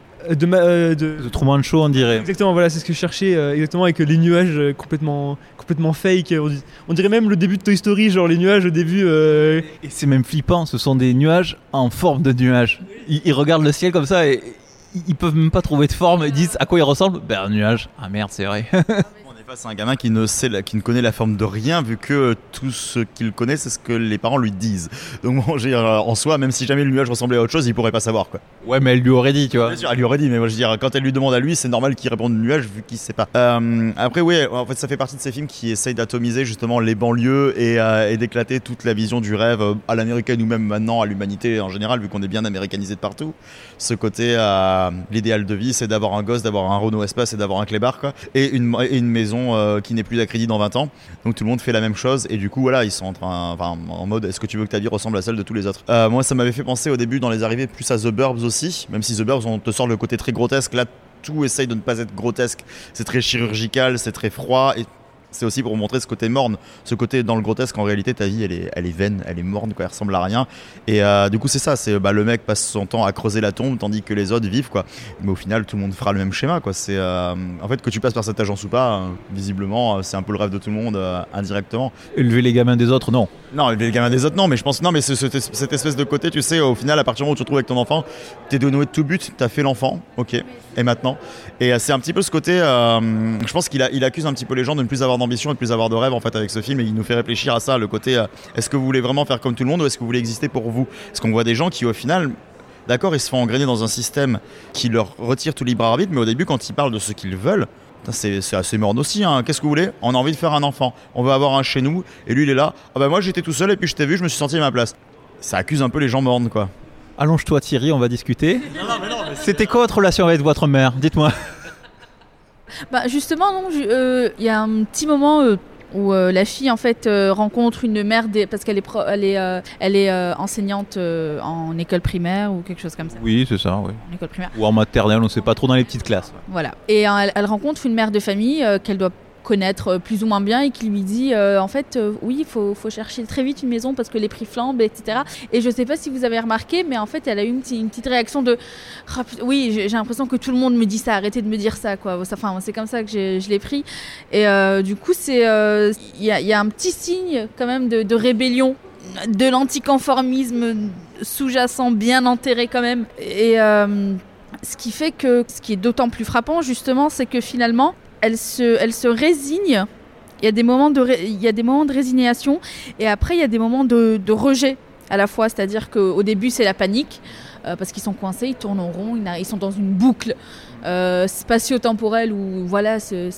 Truman Show, on dirait. Exactement, voilà, c'est ce que je cherchais, exactement, avec les nuages complètement fake. On dirait même le début de Toy Story, genre les nuages au début. Et c'est même flippant, ce sont des nuages en forme de nuages. Ils regardent le ciel comme ça et ils peuvent même pas trouver de forme, ils disent à quoi ils ressemblent. Un nuage. Ah merde, c'est vrai. On est face à un gamin qui ne connaît la forme de rien, vu que tout ce qu'il connaît, c'est ce que les parents lui disent. Donc bon, en soi, même si jamais le nuage ressemblait à autre chose, il pourrait pas savoir, quoi. Ouais, mais elle lui aurait dit, tu vois. Bien sûr, elle lui aurait dit, mais moi je veux dire, quand elle lui demande à lui, c'est normal qu'il réponde nuage, vu qu'il sait pas. Après, oui, en fait, ça fait partie de ces films qui essayent d'atomiser justement les banlieues et d'éclater toute la vision du rêve à l'américaine ou même maintenant à l'humanité en général, vu qu'on est bien américanisé de partout. Ce côté, l'idéal de vie, c'est d'avoir un gosse, d'avoir un Renault Espace et d'avoir un clébard, quoi, et une maison maison qui n'est plus à crédit dans 20 ans. Donc tout le monde fait la même chose et du coup voilà, ils sont en mode est-ce que tu veux que ta vie ressemble à celle de tous les autres. Moi ça m'avait fait penser au début dans les arrivées plus à The Burbs aussi, même si The Burbs on te sort le côté très grotesque, là tout essaye de ne pas être grotesque, c'est très chirurgical, c'est très froid et c'est aussi pour montrer ce côté morne, ce côté dans le grotesque. En réalité ta vie elle est vaine, elle est morne quoi, elle ressemble à rien et du coup c'est ça, c'est le mec passe son temps à creuser la tombe tandis que les autres vivent quoi, mais au final tout le monde fera le même schéma quoi. C'est en fait que tu passes par cette agence ou pas, visiblement c'est un peu le rêve de tout le monde indirectement. Élever les gamins des autres, non. Non, élever les gamins des autres, non, mais je pense non, mais cette espèce de côté, tu sais, au final, à partir du moment où tu te retrouves avec ton enfant, t'es dénoué de tout but, t'as fait l'enfant, ok, et maintenant. Et c'est un petit peu ce côté, je pense qu'il accuse un petit peu les gens de ne plus avoir d'ambition et de plus avoir de rêve en fait avec ce film, et il nous fait réfléchir à ça, le côté, est-ce que vous voulez vraiment faire comme tout le monde ou est-ce que vous voulez exister pour vous ? Parce qu'on voit des gens qui au final, d'accord, ils se font engrainer dans un système qui leur retire tout libre arbitre, mais au début, quand ils parlent de ce qu'ils veulent, c'est assez morne aussi, hein. Qu'est-ce que vous voulez ? On a envie de faire un enfant, on veut avoir un chez nous, et lui il est là, ah bah moi j'étais tout seul et puis je t'ai vu, je me suis senti à ma place. Ça accuse un peu les gens mornes quoi. Allonge-toi Thierry, on va discuter. Non, c'était quoi votre relation avec votre mère ? Dites-moi. Bah justement non, y a un petit moment où la fille en fait rencontre une mère parce qu'elle est enseignante en école primaire ou quelque chose comme ça. Oui, c'est ça, oui. En école primaire. Ou en maternelle, on ne sait pas trop dans les petites classes. Ouais. Voilà. Et elle rencontre une mère de famille qu'elle doit connaître plus ou moins bien et qui lui dit en fait oui il faut chercher très vite une maison parce que les prix flambent etc. Et je sais pas si vous avez remarqué mais en fait elle a eu une petite réaction de oui j'ai l'impression que tout le monde me dit ça, arrêtez de me dire ça quoi. Enfin c'est comme ça que je l'ai pris et du coup c'est il y a un petit signe quand même de rébellion, de l'anticonformisme sous-jacent bien enterré quand même et ce qui fait que ce qui est d'autant plus frappant justement c'est que finalement elle se résigne. Il y a des moments de résignation et après il y a des moments de rejet à la fois. C'est-à-dire qu'au début c'est la panique parce qu'ils sont coincés, ils tournent en rond, ils sont dans une boucle spatio-temporelle où voilà,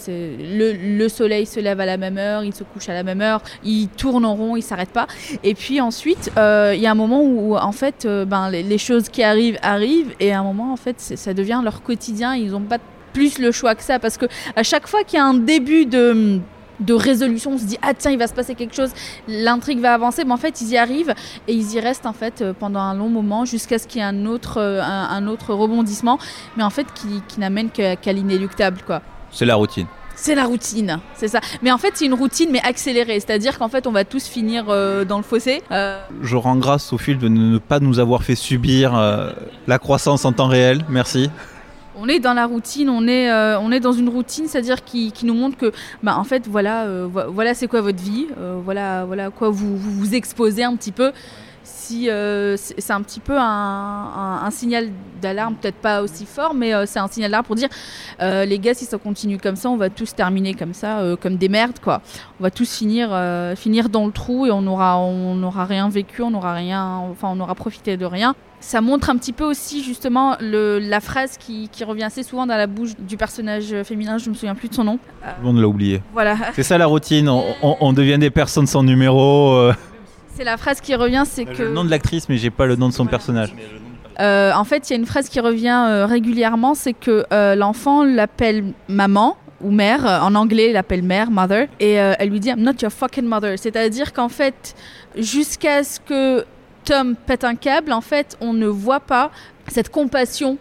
le soleil se lève à la même heure, il se couche à la même heure, ils tournent en rond, ils s'arrêtent pas. Et puis ensuite il y a un moment où en fait les choses qui arrivent et à un moment en fait ça devient leur quotidien. Ils n'ont pas plus le choix que ça parce que à chaque fois qu'il y a un début de résolution, on se dit ah tiens il va se passer quelque chose, l'intrigue va avancer, mais en fait ils y arrivent et ils y restent en fait pendant un long moment jusqu'à ce qu'il y ait un autre rebondissement, mais en fait qui n'amène qu'à l'inéluctable quoi. C'est la routine. C'est la routine, c'est ça. Mais en fait, c'est une routine, mais accélérée. C'est-à-dire qu'en fait, on va tous finir dans le fossé. Je rends grâce au film de ne pas nous avoir fait subir la croissance en temps réel. Merci. On est dans la routine, on est dans une routine, c'est-à-dire qui nous montre que, en fait, voilà c'est quoi votre vie, voilà quoi vous exposez un petit peu. Si c'est un petit peu un signal d'alarme, peut-être pas aussi fort, mais c'est un signal d'alarme pour dire les gars, si ça continue comme ça, on va tous terminer comme ça, comme des merdes quoi. On va tous finir dans le trou et on aura rien vécu, on aura profité de rien. Ça montre un petit peu aussi justement la phrase qui revient assez souvent dans la bouche du personnage féminin, je me souviens plus de son nom. Tout le monde l'a oublié. Voilà. C'est ça la routine, on devient des personnes sans numéro. C'est la phrase qui revient, c'est que... J'ai le nom de l'actrice, mais j'ai pas le nom de son personnage. En fait, il y a une phrase qui revient régulièrement, c'est que l'enfant l'appelle maman ou mère. En anglais, il l'appelle mère, mother. Et elle lui dit « I'm not your fucking mother ». C'est-à-dire qu'en fait, jusqu'à ce que Tom pète un câble, en fait, on ne voit pas cette compassion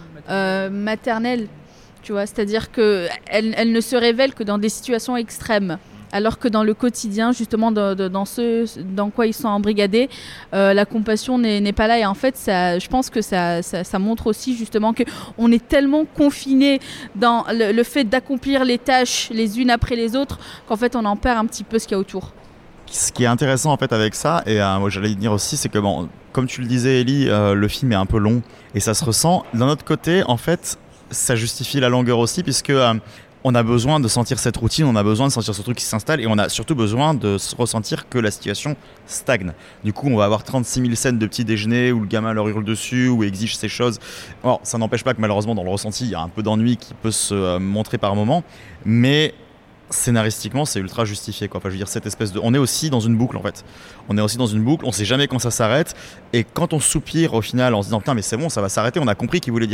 maternelle. Tu vois, c'est-à-dire qu'elle ne se révèle que dans des situations extrêmes. Alors que dans le quotidien, justement, dans ce dans quoi ils sont embrigadés, la compassion n'est pas là. Et en fait, je pense que ça montre aussi justement qu'on est tellement confiné dans le fait d'accomplir les tâches les unes après les autres qu'en fait, on en perd un petit peu ce qu'il y a autour. Ce qui est intéressant en fait avec ça, et moi j'allais y dire aussi, c'est que comme tu le disais Ellie, le film est un peu long et ça se ressent. D'un autre côté, en fait, ça justifie la longueur aussi puisque... on a besoin de sentir cette routine, on a besoin de sentir ce truc qui s'installe et on a surtout besoin de ressentir que la situation stagne. Du coup, on va avoir 36 000 scènes de petit déjeuner où le gamin leur hurle dessus, où exige ces choses. Alors, ça n'empêche pas que malheureusement, dans le ressenti, il y a un peu d'ennui qui peut se montrer par moment, mais scénaristiquement, c'est ultra justifié, quoi. Enfin, je veux dire, cette espèce de... On est aussi dans une boucle, en fait. On est aussi dans une boucle, on sait jamais quand ça s'arrête, et quand on soupire au final en se disant « Putain, mais c'est bon, ça va s'arrêter, on a compris qu'il voulait dire ça »,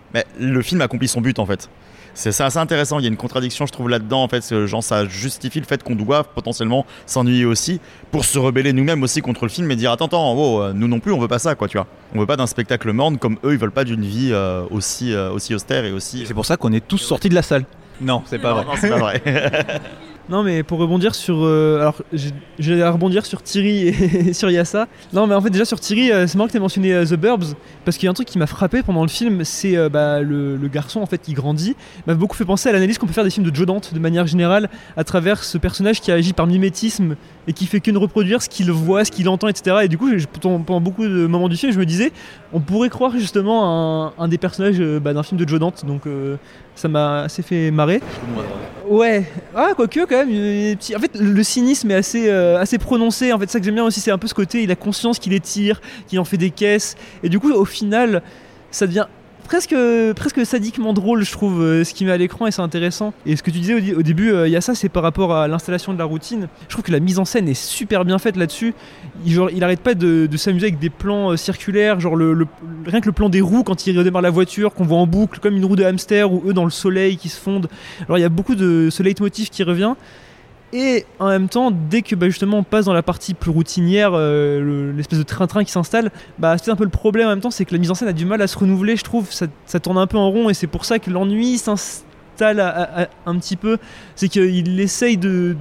Mais le film accomplit son but en fait. C'est assez intéressant, il y a une contradiction je trouve là-dedans en fait, genre ça justifie le fait qu'on doit potentiellement s'ennuyer aussi pour se rebeller nous-mêmes aussi contre le film et dire attends, nous non plus on veut pas ça quoi, tu vois. On veut pas d'un spectacle morne comme eux ils veulent pas d'une vie aussi austère et aussi... C'est pour ça qu'on est tous sortis de la salle. Non, c'est pas vrai. Non, c'est pas vrai. Non mais pour rebondir sur... alors j'ai à rebondir sur Thierry et sur Yassa. Non mais en fait déjà sur Thierry, c'est marrant que tu aies mentionné The Burbs, parce qu'il y a un truc qui m'a frappé pendant le film, c'est le garçon en fait qui grandit. M'a beaucoup fait penser à l'analyse qu'on peut faire des films de Joe Dante de manière générale, à travers ce personnage qui agit par mimétisme et qui fait que ne reproduire ce qu'il voit, ce qu'il entend, etc. Et du coup pendant beaucoup de moments du film je me disais, on pourrait croire justement un des personnages d'un film de Joe Dante, donc ça m'a assez fait marrer. Ouais, quoique quand même. En fait, le cynisme est assez prononcé. En fait, ça que j'aime bien aussi, c'est un peu ce côté, il a conscience qu'il étire, qu'il en fait des caisses. Et du coup, au final, ça devient presque sadiquement drôle, je trouve, ce qu'il met à l'écran, et c'est intéressant. Et ce que tu disais au début, il y a ça, c'est par rapport à l'installation de la routine. Je trouve que la mise en scène est super bien faite là-dessus. Il arrête pas de s'amuser avec des plans circulaires, genre rien que le plan des roues quand il redémarre la voiture, qu'on voit en boucle, comme une roue de hamster, ou eux dans le soleil qui se fondent. Alors il y a beaucoup de ce leitmotiv qui revient. Et en même temps, dès que justement on passe dans la partie plus routinière, l'espèce de train-train qui s'installe, c'est un peu le problème en même temps, c'est que la mise en scène a du mal à se renouveler, je trouve, ça tourne un peu en rond, et c'est pour ça que l'ennui s'installe un petit peu. C'est qu'il essaye de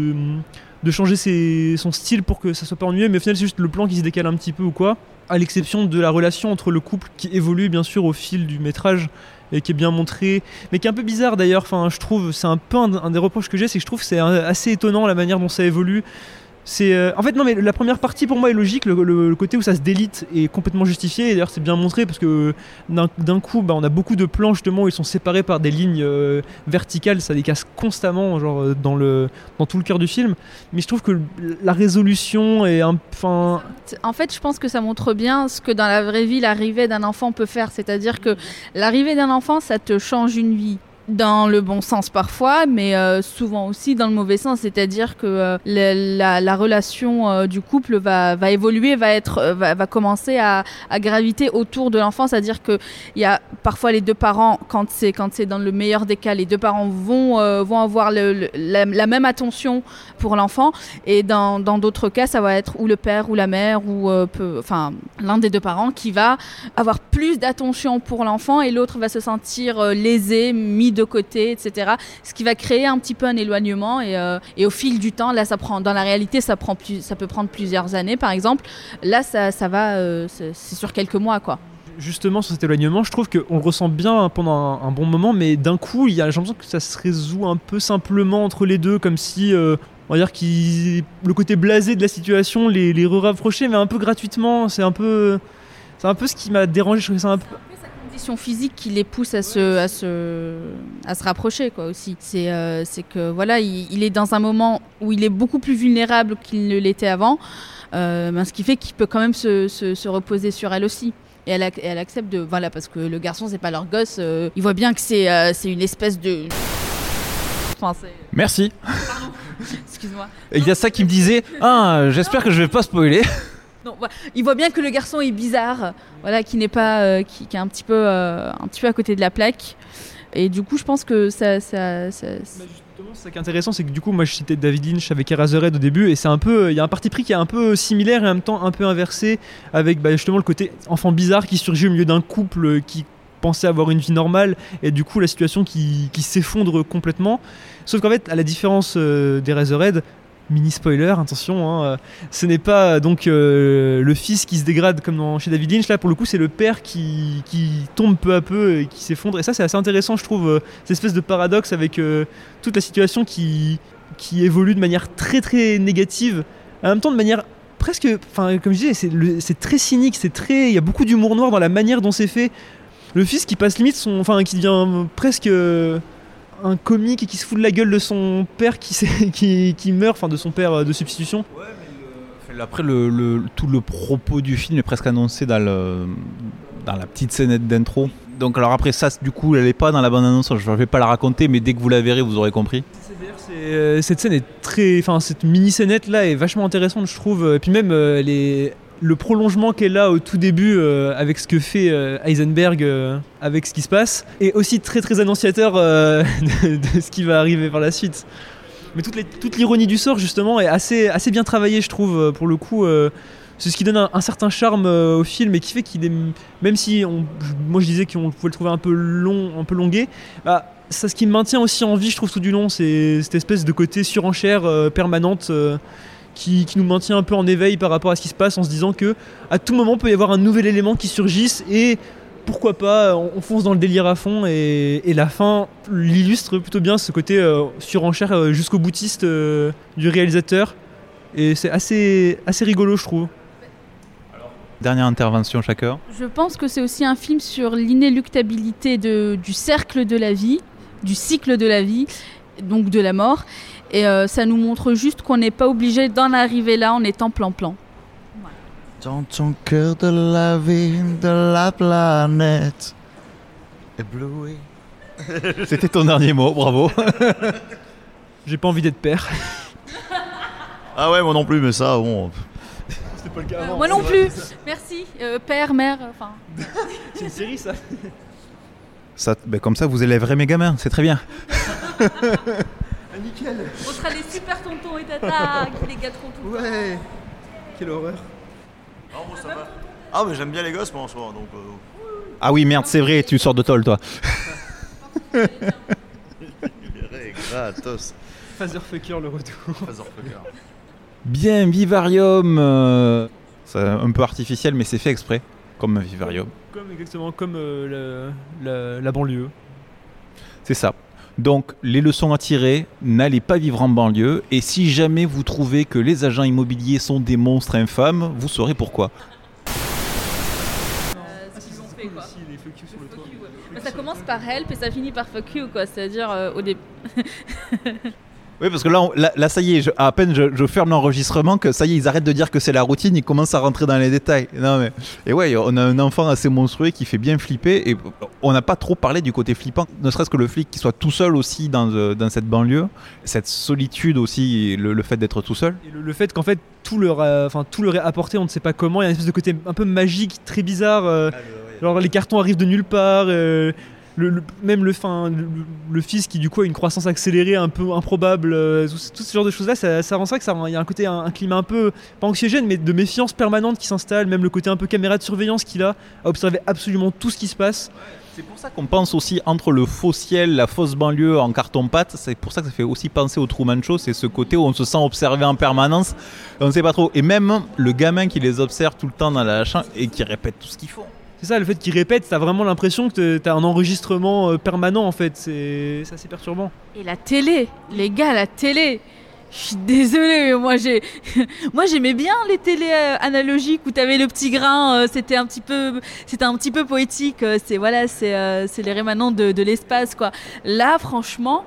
changer son style pour que ça soit pas ennuyeux, mais au final c'est juste le plan qui se décale un petit peu ou quoi, à l'exception de la relation entre le couple qui évolue bien sûr au fil du métrage, et qui est bien montré, mais qui est un peu bizarre d'ailleurs. Enfin, je trouve, c'est un peu un des reproches que j'ai, c'est que je trouve que c'est assez étonnant la manière dont ça évolue. En fait non, mais la première partie pour moi est logique, le côté où ça se délite est complètement justifié, et d'ailleurs c'est bien montré parce que d'un coup on a beaucoup de plans justement où ils sont séparés par des lignes verticales, ça les casse constamment genre dans tout le cœur du film, mais je trouve que la résolution est en fait je pense que ça montre bien ce que dans la vraie vie l'arrivée d'un enfant peut faire, c'est-à-dire que l'arrivée d'un enfant ça te change une vie. Dans le bon sens parfois, mais souvent aussi dans le mauvais sens, c'est-à-dire que la relation du couple va évoluer, va commencer à graviter autour de l'enfant, c'est-à-dire que il y a parfois les deux parents, quand c'est dans le meilleur des cas, les deux parents vont avoir la même attention pour l'enfant, et dans d'autres cas ça va être ou le père ou la mère ou l'un des deux parents qui va avoir plus d'attention pour l'enfant, et l'autre va se sentir lésé, mis de côté, etc. Ce qui va créer un petit peu un éloignement, et au fil du temps, là, dans la réalité, ça peut prendre plusieurs années, par exemple. Là, ça va, c'est sur quelques mois, quoi. Justement, sur cet éloignement, je trouve qu'on le ressent bien pendant un bon moment, mais d'un coup, j'ai l'impression que ça se résout un peu simplement entre les deux, comme si... on va dire le côté blasé de la situation les rapprochait, mais un peu gratuitement. C'est un peu ce qui m'a dérangé. Je trouvais ça un peu... physique qui les pousse à se rapprocher, quoi, aussi. C'est que voilà, il est dans un moment où il est beaucoup plus vulnérable qu'il ne l'était avant, ce qui fait qu'il peut quand même se reposer sur elle aussi. Et elle accepte parce que le garçon c'est pas leur gosse, il voit bien que c'est une espèce de... Merci. Pardon. Excuse-moi. Il y a ça qui me disait, j'espère que je vais pas spoiler. Non, il voit bien que le garçon est bizarre, qui n'est pas, qui est un petit peu à côté de la plaque. Et du coup, je pense que ça... Justement, c'est ça qui est intéressant, c'est que du coup, moi, je citais David Lynch avec Eraserhead au début, et il y a un parti pris qui est un peu similaire et en même temps un peu inversé, avec justement le côté enfant bizarre qui surgit au milieu d'un couple qui pensait avoir une vie normale, et du coup, la situation qui s'effondre complètement. Sauf qu'en fait, à la différence d'Eraserhead, mini spoiler, attention, ce n'est pas donc le fils qui se dégrade comme chez David Lynch. Là pour le coup c'est le père qui tombe peu à peu et qui s'effondre, et ça c'est assez intéressant, je trouve, cette espèce de paradoxe avec toute la situation qui évolue de manière très très négative, en même temps de manière presque, comme je disais, c'est très cynique, il y a beaucoup d'humour noir dans la manière dont c'est fait. Le fils qui passe limite qui devient presque un comique et qui se fout de la gueule de son père qui meurt, de son père de substitution. Ouais, mais après tout le propos du film est presque annoncé dans la petite scénette d'intro. Donc alors après ça, du coup, elle est pas dans la bande-annonce, je vais pas la raconter, mais dès que vous la verrez, vous aurez compris. Cette scène est cette mini scénette là est vachement intéressante, je trouve. Et puis même elle est le prolongement qu'elle a au tout début avec ce que fait Heisenberg avec ce qui se passe est aussi très très annonciateur de ce qui va arriver par la suite. Mais toute l'ironie du sort justement est assez bien travaillée, je trouve, pour le coup. C'est ce qui donne un certain charme au film et qui fait qu'il est, même si moi je disais qu'on pouvait le trouver un peu longué, bah, c'est ce qui me maintient aussi en vie, je trouve, tout du long, c'est cette espèce de côté surenchère permanente qui nous maintient un peu en éveil par rapport à ce qui se passe, en se disant que à tout moment peut y avoir un nouvel élément qui surgisse et pourquoi pas, on fonce dans le délire à fond et la fin l'illustre plutôt bien, ce côté surenchère jusqu'au boutiste du réalisateur, et c'est assez rigolo, je trouve. Dernière intervention chacun. Je pense que c'est aussi un film sur l'inéluctabilité du cercle de la vie, du cycle de la vie, donc de la mort. Et ça nous montre juste qu'on n'est pas obligé d'en arriver là en étant plan-plan. Dans ton cœur de la vie, de la planète éblouie. C'était ton dernier mot, bravo. J'ai pas envie d'être père. Ah ouais, moi non plus, mais ça, bon... C'était pas le cas avant. Moi non plus, merci. Père, mère, enfin... C'est une série, ça. Comme ça, vous élèverez mes gamins, c'est très bien. Ah, nickel. On sera les super tontons et tata qui les gâteront tout le temps. Ouais. Quelle horreur. Non, moi ça va. Ah, mais j'aime bien les gosses, moi, en soi, donc... Ah oui, merde, c'est vrai, tu sors de tôle, toi. Gratos. Fatherfucker, le retour. Fatherfucker. Bien, Vivarium. C'est un peu artificiel, mais c'est fait exprès, comme Vivarium. Exactement comme la banlieue. C'est ça. Donc, les leçons à tirer, n'allez pas vivre en banlieue. Et si jamais vous trouvez que les agents immobiliers sont des monstres infâmes, vous saurez pourquoi. Ça commence par help et ça finit par fuck you, quoi. C'est-à-dire au début. Oui, parce que là ça y est, à peine je ferme l'enregistrement que ça y est, ils arrêtent de dire que c'est la routine, ils commencent à rentrer dans les détails. Non mais, et ouais, on a un enfant assez monstrueux qui fait bien flipper et on n'a pas trop parlé du côté flippant, ne serait-ce que le flic qui soit tout seul aussi dans cette banlieue, cette solitude aussi, le fait d'être tout seul. Et le fait qu'en fait tout leur est apporté, on ne sait pas comment, il y a une espèce de côté un peu magique, très bizarre, genre les cartons arrivent de nulle part. Même le fils qui du coup a une croissance accélérée un peu improbable, tout ce genre de choses là, ça rend ça que il y a un côté, un climat un peu pas anxiogène mais de méfiance permanente qui s'installe, même le côté un peu caméra de surveillance qu'il a à observer absolument tout ce qui se passe. C'est pour ça qu'on pense aussi entre le faux ciel, la fausse banlieue en carton-pâte, c'est pour ça que ça fait aussi penser au Truman Show, c'est ce côté où on se sent observé en permanence, on ne sait pas trop, et même le gamin qui les observe tout le temps dans la chambre et qui répète tout ce qu'ils font. C'est ça, le fait qu'ils répètent, t'as vraiment l'impression que t'as un enregistrement permanent en fait, c'est assez perturbant. Et la télé, les gars, la télé, je suis désolée, moi j'aimais bien les télés analogiques où t'avais le petit grain, c'était un petit peu poétique, c'est les rémanents de l'espace, quoi. Là franchement,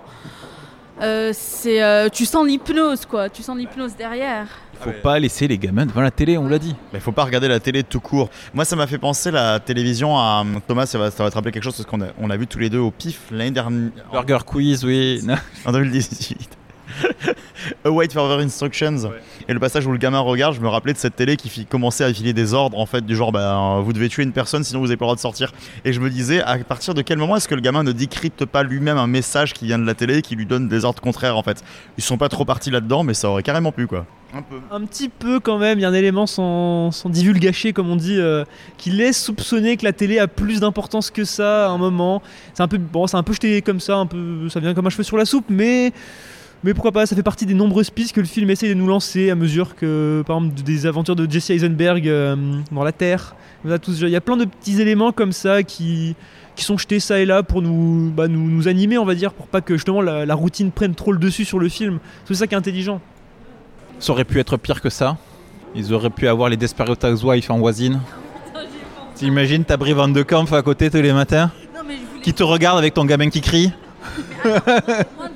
tu sens l'hypnose, quoi, tu sens l'hypnose derrière. Faut pas laisser les gamins devant la télé, on l'a dit. Mais faut pas regarder la télé tout court. Moi, ça m'a fait penser la télévision à Thomas. Ça va te rappeler quelque chose parce qu'on a vu tous les deux au PIF l'année dernière. Burger Quiz, oui. En 2018. Await Further Instructions. Ouais. Et le passage où le gamin regarde, je me rappelais de cette télé qui commençait à filer des ordres en fait du genre vous devez tuer une personne sinon vous avez pas le droit de sortir. Et je me disais à partir de quel moment est-ce que le gamin ne décrypte pas lui-même un message qui vient de la télé qui lui donne des ordres contraires en fait. Ils sont pas trop partis là-dedans mais ça aurait carrément pu quoi. Un petit peu quand même, il y a un élément sans divulgacher comme on dit qui laisse soupçonner que la télé a plus d'importance que ça à un moment. C'est un peu jeté comme ça, ça vient comme un cheveu sur la soupe mais pourquoi pas, ça fait partie des nombreuses pistes que le film essaie de nous lancer à mesure que, par exemple, des aventures de Jesse Eisenberg dans la Terre. Il y a plein de petits éléments comme ça qui sont jetés ça et là pour nous animer, on va dire, pour pas que justement la routine prenne trop le dessus sur le film. C'est ça qui est intelligent. Ça aurait pu être pire que ça. Ils auraient pu avoir les Desperate Housewives en voisine. T'imagines, t'as Brie Van de Kamp à côté tous les matins qui te regarde avec ton gamin qui crie.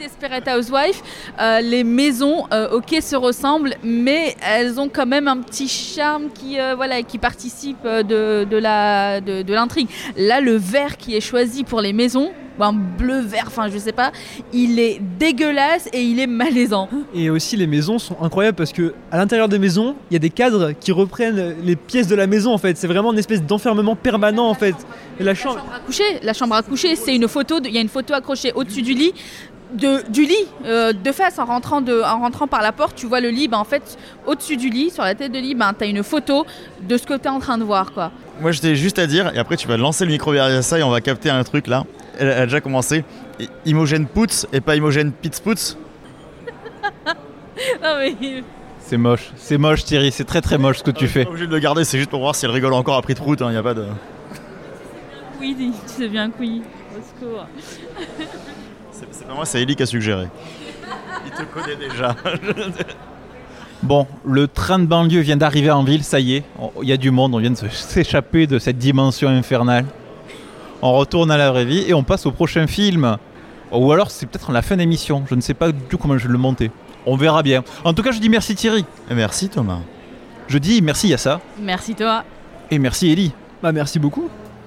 Desperate Housewives, les maisons, ok, se ressemblent, mais elles ont quand même un petit charme qui participe de l'intrigue. Là, le vert qui est choisi pour les maisons, un bleu-vert, enfin je sais pas, il est dégueulasse et il est malaisant. Et aussi les maisons sont incroyables parce que à l'intérieur des maisons, il y a des cadres qui reprennent les pièces de la maison en fait. C'est vraiment une espèce d'enfermement permanent en fait. Et la chambre à coucher, c'est une photo, il y a une photo accrochée au-dessus du lit. De face, en rentrant par la porte, tu vois le lit, en fait, au-dessus du lit, sur la tête de lit, t'as une photo de ce que t'es en train de voir, quoi. Moi, j'étais juste à dire, et après tu vas lancer le micro derrière ça et on va capter un truc là. Elle a déjà commencé. Imogen Poots et pas Imogen Pitspoots. Non mais... C'est moche Thierry, c'est très très moche ce que tu fais. Je suis pas obligé de le garder, c'est juste pour voir si elle rigole encore après de route, y a pas de... Oui, tu sais bien que oui, au secours. C'est pas moi, c'est Ellie qui a suggéré. Il te connaît déjà. Bon, le train de banlieue vient d'arriver en ville, ça y est, il y a du monde, on vient de s'échapper de cette dimension infernale. On retourne à la vraie vie et on passe au prochain film. Ou alors c'est peut-être la fin d'émission, je ne sais pas du tout comment je vais le monter. On verra bien. En tout cas, je dis merci Thierry. Et merci Thomas. Je dis merci Yassa. Merci toi. Et merci Ellie. Merci beaucoup.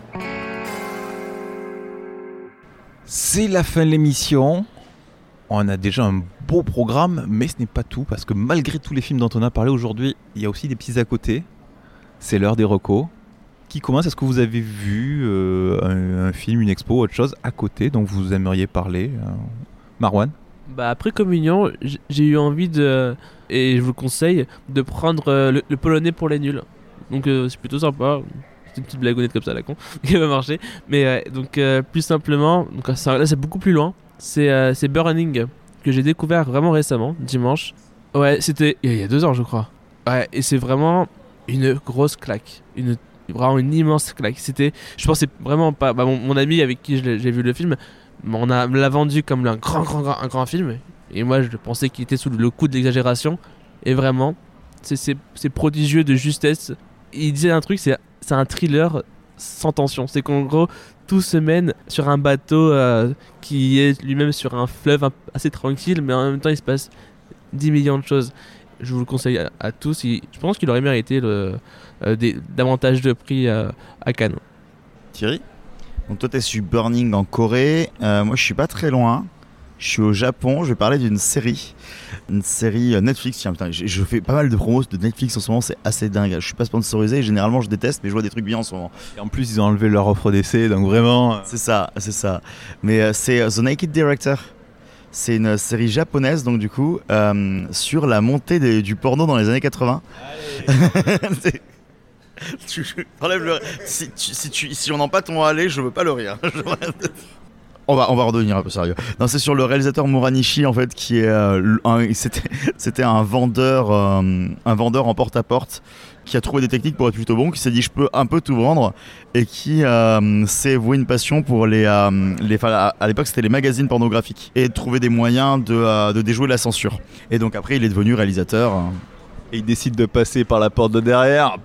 C'est la fin de l'émission. On a déjà un beau programme, mais ce n'est pas tout, parce que malgré tous les films dont on a parlé aujourd'hui, il y a aussi des petits à côté. C'est l'heure des recos. Qui commence? Est-ce que vous avez vu un film, une expo, autre chose à côté dont vous aimeriez parler? Marwan? Après Communion, j'ai eu envie et je vous conseille, de prendre le polonais pour les nuls. Donc c'est plutôt sympa. C'est une petite blagounette comme ça à la con qui va marcher. Mais plus simplement, là c'est beaucoup plus loin. C'est Burning que j'ai découvert vraiment récemment, dimanche. Ouais, c'était il y a 2 ans je crois. Ouais, et c'est vraiment une grosse claque. Vraiment une immense claque. Je pensais vraiment pas. Mon ami avec qui j'ai vu le film, me l'a vendu comme un grand film. Et moi, je pensais qu'il était sous le coup de l'exagération. Et vraiment, c'est prodigieux de justesse. Il disait un truc, c'est un thriller sans tension. C'est qu'en gros, tout se mène sur un bateau qui est lui-même sur un fleuve assez tranquille, mais en même temps, il se passe 10 millions de choses. Je vous le conseille à tous. Je pense qu'il aurait mérité davantage de prix à Cannes. Thierry? Donc toi t'es sur Burning en Corée, moi je suis pas très loin, je suis au Japon, je vais parler d'une série Netflix. Tiens, putain, je fais pas mal de promos de Netflix en ce moment, c'est assez dingue. Je suis pas sponsorisé, généralement je déteste, mais je vois des trucs bien en ce moment. Et en plus ils ont enlevé leur offre d'essai, donc vraiment... C'est ça. Mais c'est The Naked Director. C'est une série japonaise, donc du coup, sur la montée du porno dans les années 80. Enlève le... Si on n'en pas ton aller, je veux pas le rire. On va redevenir un peu sérieux. Non, c'est sur le réalisateur Muranishi en fait, qui est c'était un vendeur en porte-à-porte qui a trouvé des techniques pour être plutôt bon, qui s'est dit je peux un peu tout vendre et qui s'est voué une passion pour à l'époque c'était les magazines pornographiques et de trouver des moyens de déjouer la censure. Et donc après il est devenu réalisateur. Et il décide de passer par la porte de derrière.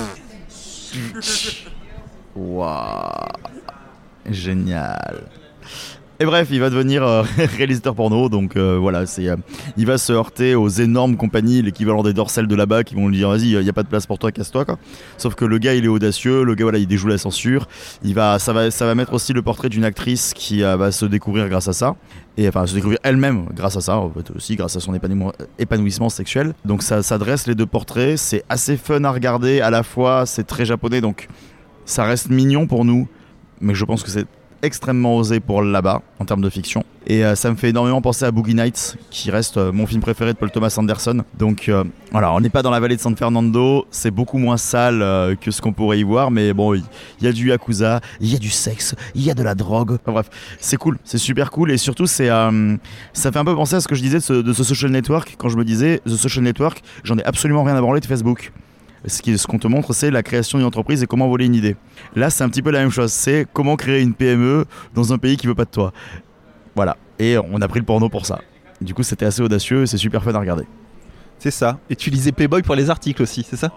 Waouh, génial. Et bref, il va devenir réalisateur porno, donc voilà, il va se heurter aux énormes compagnies, l'équivalent des Dorsal de là-bas, qui vont lui dire vas-y, il n'y a pas de place pour toi, casse-toi quoi. Sauf que le gars il est audacieux, le gars voilà, il déjoue la censure, ça va mettre aussi le portrait d'une actrice qui va se découvrir grâce à ça, et enfin se découvrir elle-même grâce à ça, en fait, aussi grâce à son épanouissement sexuel. Donc ça dresse les deux portraits, c'est assez fun à regarder, à la fois c'est très japonais, donc ça reste mignon pour nous, mais je pense que c'est extrêmement osé pour là-bas en termes de fiction, et ça me fait énormément penser à Boogie Nights qui reste mon film préféré de Paul Thomas Anderson. Donc voilà, on n'est pas dans la vallée de San Fernando, c'est beaucoup moins sale que ce qu'on pourrait y voir, mais bon, il y a du yakuza, il y a du sexe, il y a de la drogue, enfin, bref, c'est cool, c'est super cool, et surtout ça fait un peu penser à ce que je disais de ce social network, quand je me disais The Social Network, j'en ai absolument rien à branler de Facebook. Ce qu'on te montre, c'est la création d'une entreprise et comment voler une idée. Là, c'est un petit peu la même chose. C'est comment créer une PME dans un pays qui veut pas de toi. Voilà. Et on a pris le porno pour ça. Du coup, c'était assez audacieux et c'est super fun à regarder. C'est ça. Et tu lisais Playboy pour les articles aussi, c'est ça? Au Japon,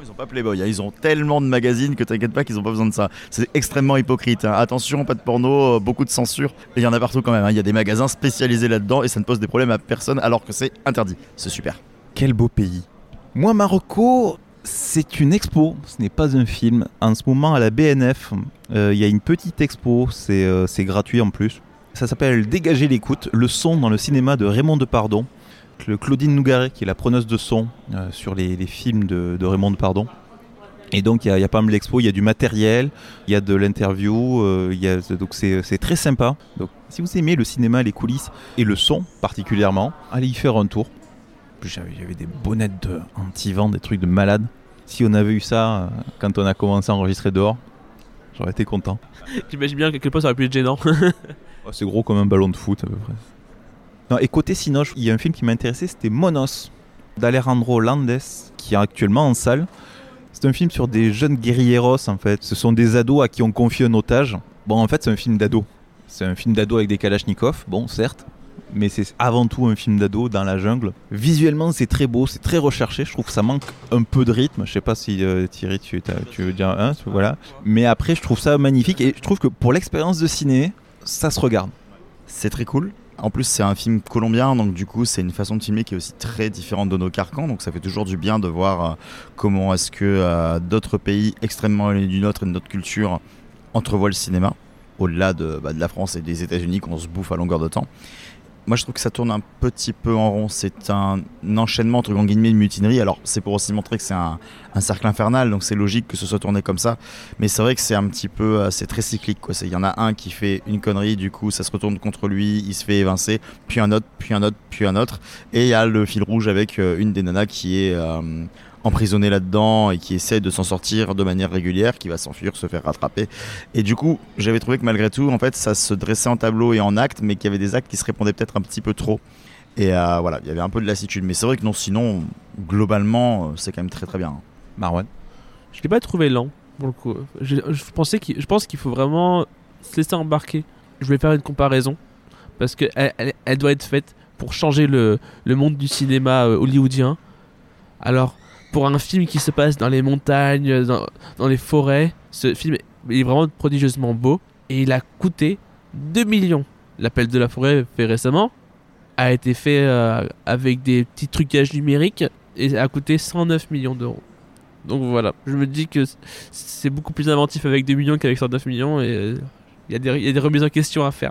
Ils ont pas Playboy, hein. Ils ont tellement de magazines que t'inquiète pas qu'ils ont pas besoin de ça. C'est extrêmement hypocrite, hein. Attention, pas de porno, beaucoup de censure. Et il y en a partout quand même, hein. Il y a des magasins spécialisés là-dedans et ça ne pose des problèmes à personne alors que c'est interdit. C'est super. Quel beau pays. Moi, Marocco, c'est une expo, ce n'est pas un film. En ce moment, à la BNF, il y a une petite expo, c'est gratuit en plus. Ça s'appelle Dégager l'écoute, le son dans le cinéma de Raymond Depardon. Claudine Nougaret, qui est la preneuse de son sur les films de Raymond Depardon. Et donc, il y a pas mal d'expos, il y a du matériel, il y a de l'interview, donc c'est très sympa. Donc, si vous aimez le cinéma, les coulisses et le son particulièrement, allez y faire un tour. Il y avait des bonnettes anti-vent, des trucs de malade. Si on avait eu ça quand on a commencé à enregistrer dehors, j'aurais été content. J'imagine bien qu'à quel point ça aurait pu être gênant. C'est gros comme un ballon de foot à peu près. Non, et côté Cinoche, il y a un film qui m'a intéressé, c'était Monos, d'Alejandro Landes, qui est actuellement en salle. C'est un film sur des jeunes guerrilleros en fait. Ce sont des ados à qui on confie un otage. Bon, en fait, c'est un film d'ado. C'est un film d'ado avec des kalachnikovs, bon, certes. Mais c'est avant tout un film d'ado dans la jungle. Visuellement, c'est très beau, c'est très recherché. Je trouve que ça manque un peu de rythme. Je sais pas si Thierry, tu veux dire un, voilà. Mais après, je trouve ça magnifique et je trouve que pour l'expérience de ciné, ça se regarde. C'est très cool. En plus, c'est un film colombien, donc du coup, c'est une façon de filmer qui est aussi très différente de nos carcans. Donc ça fait toujours du bien de voir comment est-ce que d'autres pays extrêmement éloignés du nôtre et de notre culture entrevoient le cinéma, au-delà de la France et des États-Unis qu'on se bouffe à longueur de temps. Moi, je trouve que ça tourne un petit peu en rond. C'est un enchaînement entre grands guillemets de mutinerie. Alors, c'est pour aussi montrer que c'est un cercle infernal, donc c'est logique que ce soit tourné comme ça. Mais c'est vrai que c'est un petit peu, c'est très cyclique, quoi. Il y en a un qui fait une connerie, du coup, ça se retourne contre lui, il se fait évincer, puis un autre, puis un autre, puis un autre. Et il y a le fil rouge avec une des nanas qui est emprisonnée là-dedans et qui essaie de s'en sortir de manière régulière, qui va s'enfuir, se faire rattraper. Et du coup, j'avais trouvé que malgré tout, en fait, ça se dressait en tableau et en actes, mais qu'il y avait des actes qui se répondaient peut-être un petit peu trop. Et voilà, il y avait un peu de lassitude. Mais c'est vrai que non, sinon, globalement, c'est quand même très très bien. Marwan? Je l'ai pas trouvé lent, pour le coup. Je pense qu'il faut vraiment se laisser embarquer. Je vais faire une comparaison, parce qu'elle doit être faite pour changer le monde du cinéma hollywoodien. Alors, pour un film qui se passe dans les montagnes, dans les forêts, ce film est vraiment prodigieusement beau. Et il a coûté 2 millions. L'Appel de la forêt, fait récemment, a été fait avec des petits trucages numériques et a coûté 109 millions d'euros. Donc voilà, je me dis que c'est beaucoup plus inventif avec 2 millions qu'avec 109 millions et il y a des remises en question à faire.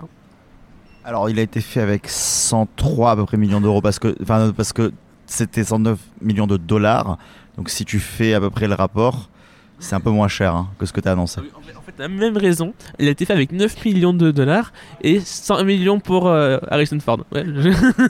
Alors, il a été fait avec 103 à peu près millions d'euros parce que c'était 109 millions de dollars. Donc si tu fais à peu près le rapport, c'est un peu moins cher que ce que tu as annoncé. En fait, la même raison, il a été fait avec 9 millions de dollars et 100 millions pour Harrison Ford. Ouais. Il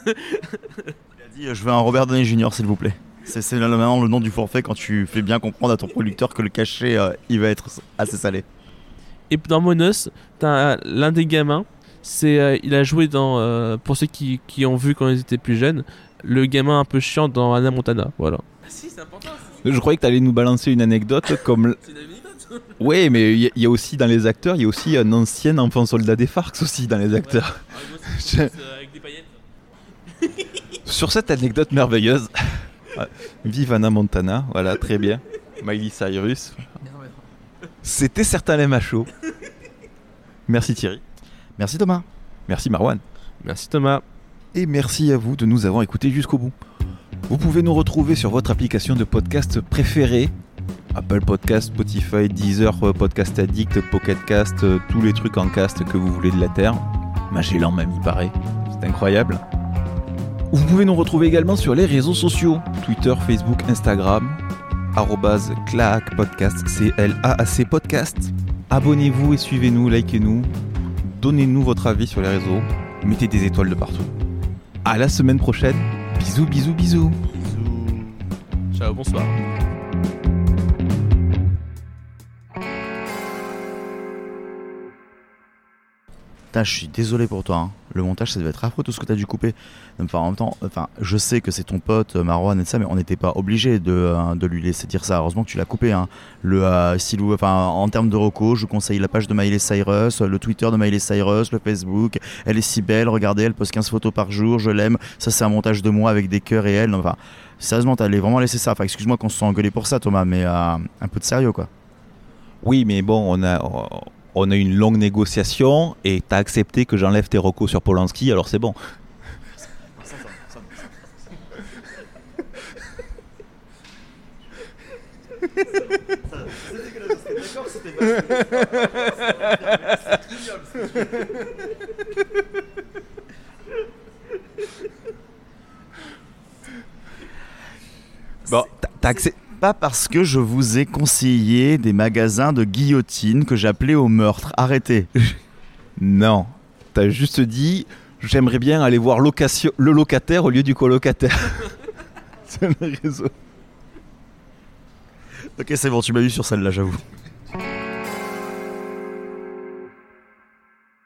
a dit je veux un Robert Downey Jr. s'il vous plaît. C'est maintenant le nom du forfait quand tu fais bien comprendre à ton producteur que le cachet il va être assez salé. Et dans Monos, t'as l'un des gamins, il a joué dans, pour ceux qui ont vu quand ils étaient plus jeunes, le gamin un peu chiant dans Hannah Montana, voilà. Ah si, c'est important. Je croyais que tu allais nous balancer une anecdote comme... C'est une anecdote. Oui, mais il y a aussi dans les acteurs, il y a aussi un ancien enfant soldat des FARC aussi dans les acteurs. Ouais. Avec des paillettes. Sur cette anecdote merveilleuse, vive Hannah Montana, voilà, très bien. Miley Cyrus. C'était certain les machos. Merci Thierry. Merci Thomas. Merci Marwan. Merci Thomas. Et merci à vous de nous avoir écoutés jusqu'au bout. Vous pouvez nous retrouver sur votre application de podcast préférée. Apple Podcast, Spotify, Deezer, Podcast Addict, Pocket Cast, tous les trucs en cast que vous voulez de la Terre. Magellan m'a mis pareil, c'est incroyable. Vous pouvez nous retrouver également sur les réseaux sociaux, Twitter, Facebook, Instagram, @claacpodcast, CLAAC podcast. Abonnez-vous et suivez-nous, likez-nous, donnez-nous votre avis sur les réseaux, mettez des étoiles de partout. À la semaine prochaine, bisous, bisous, bisous. Ciao, bonsoir. montage, je suis désolé pour toi. Hein. Le montage, ça devait être affreux tout ce que tu as dû couper. Enfin, en même temps, je sais que c'est ton pote Marwan et tout ça, mais on n'était pas obligé de lui laisser dire ça. Heureusement que tu l'as coupé. Hein. En termes de recos, je vous conseille la page de Miley Cyrus, le Twitter de Miley Cyrus, le Facebook. Elle est si belle, regardez, elle poste 15 photos par jour, je l'aime. Ça, c'est un montage de moi avec des cœurs et elle. Enfin, sérieusement, t'allais vraiment laisser ça. Enfin, excuse-moi qu'on se soit engueulé pour ça, Thomas, mais un peu de sérieux, quoi. Oui, mais bon, on a eu une longue négociation et t'as accepté que j'enlève tes recos sur Polanski, alors c'est bon. Bon, t'as accepté. Pas parce que je vous ai conseillé des magasins de guillotine que j'appelais au meurtre. Arrêtez. Non, t'as juste dit j'aimerais bien aller voir le locataire au lieu du colocataire. C'est le réseau. Ok, c'est bon, tu m'as eu sur celle-là, j'avoue.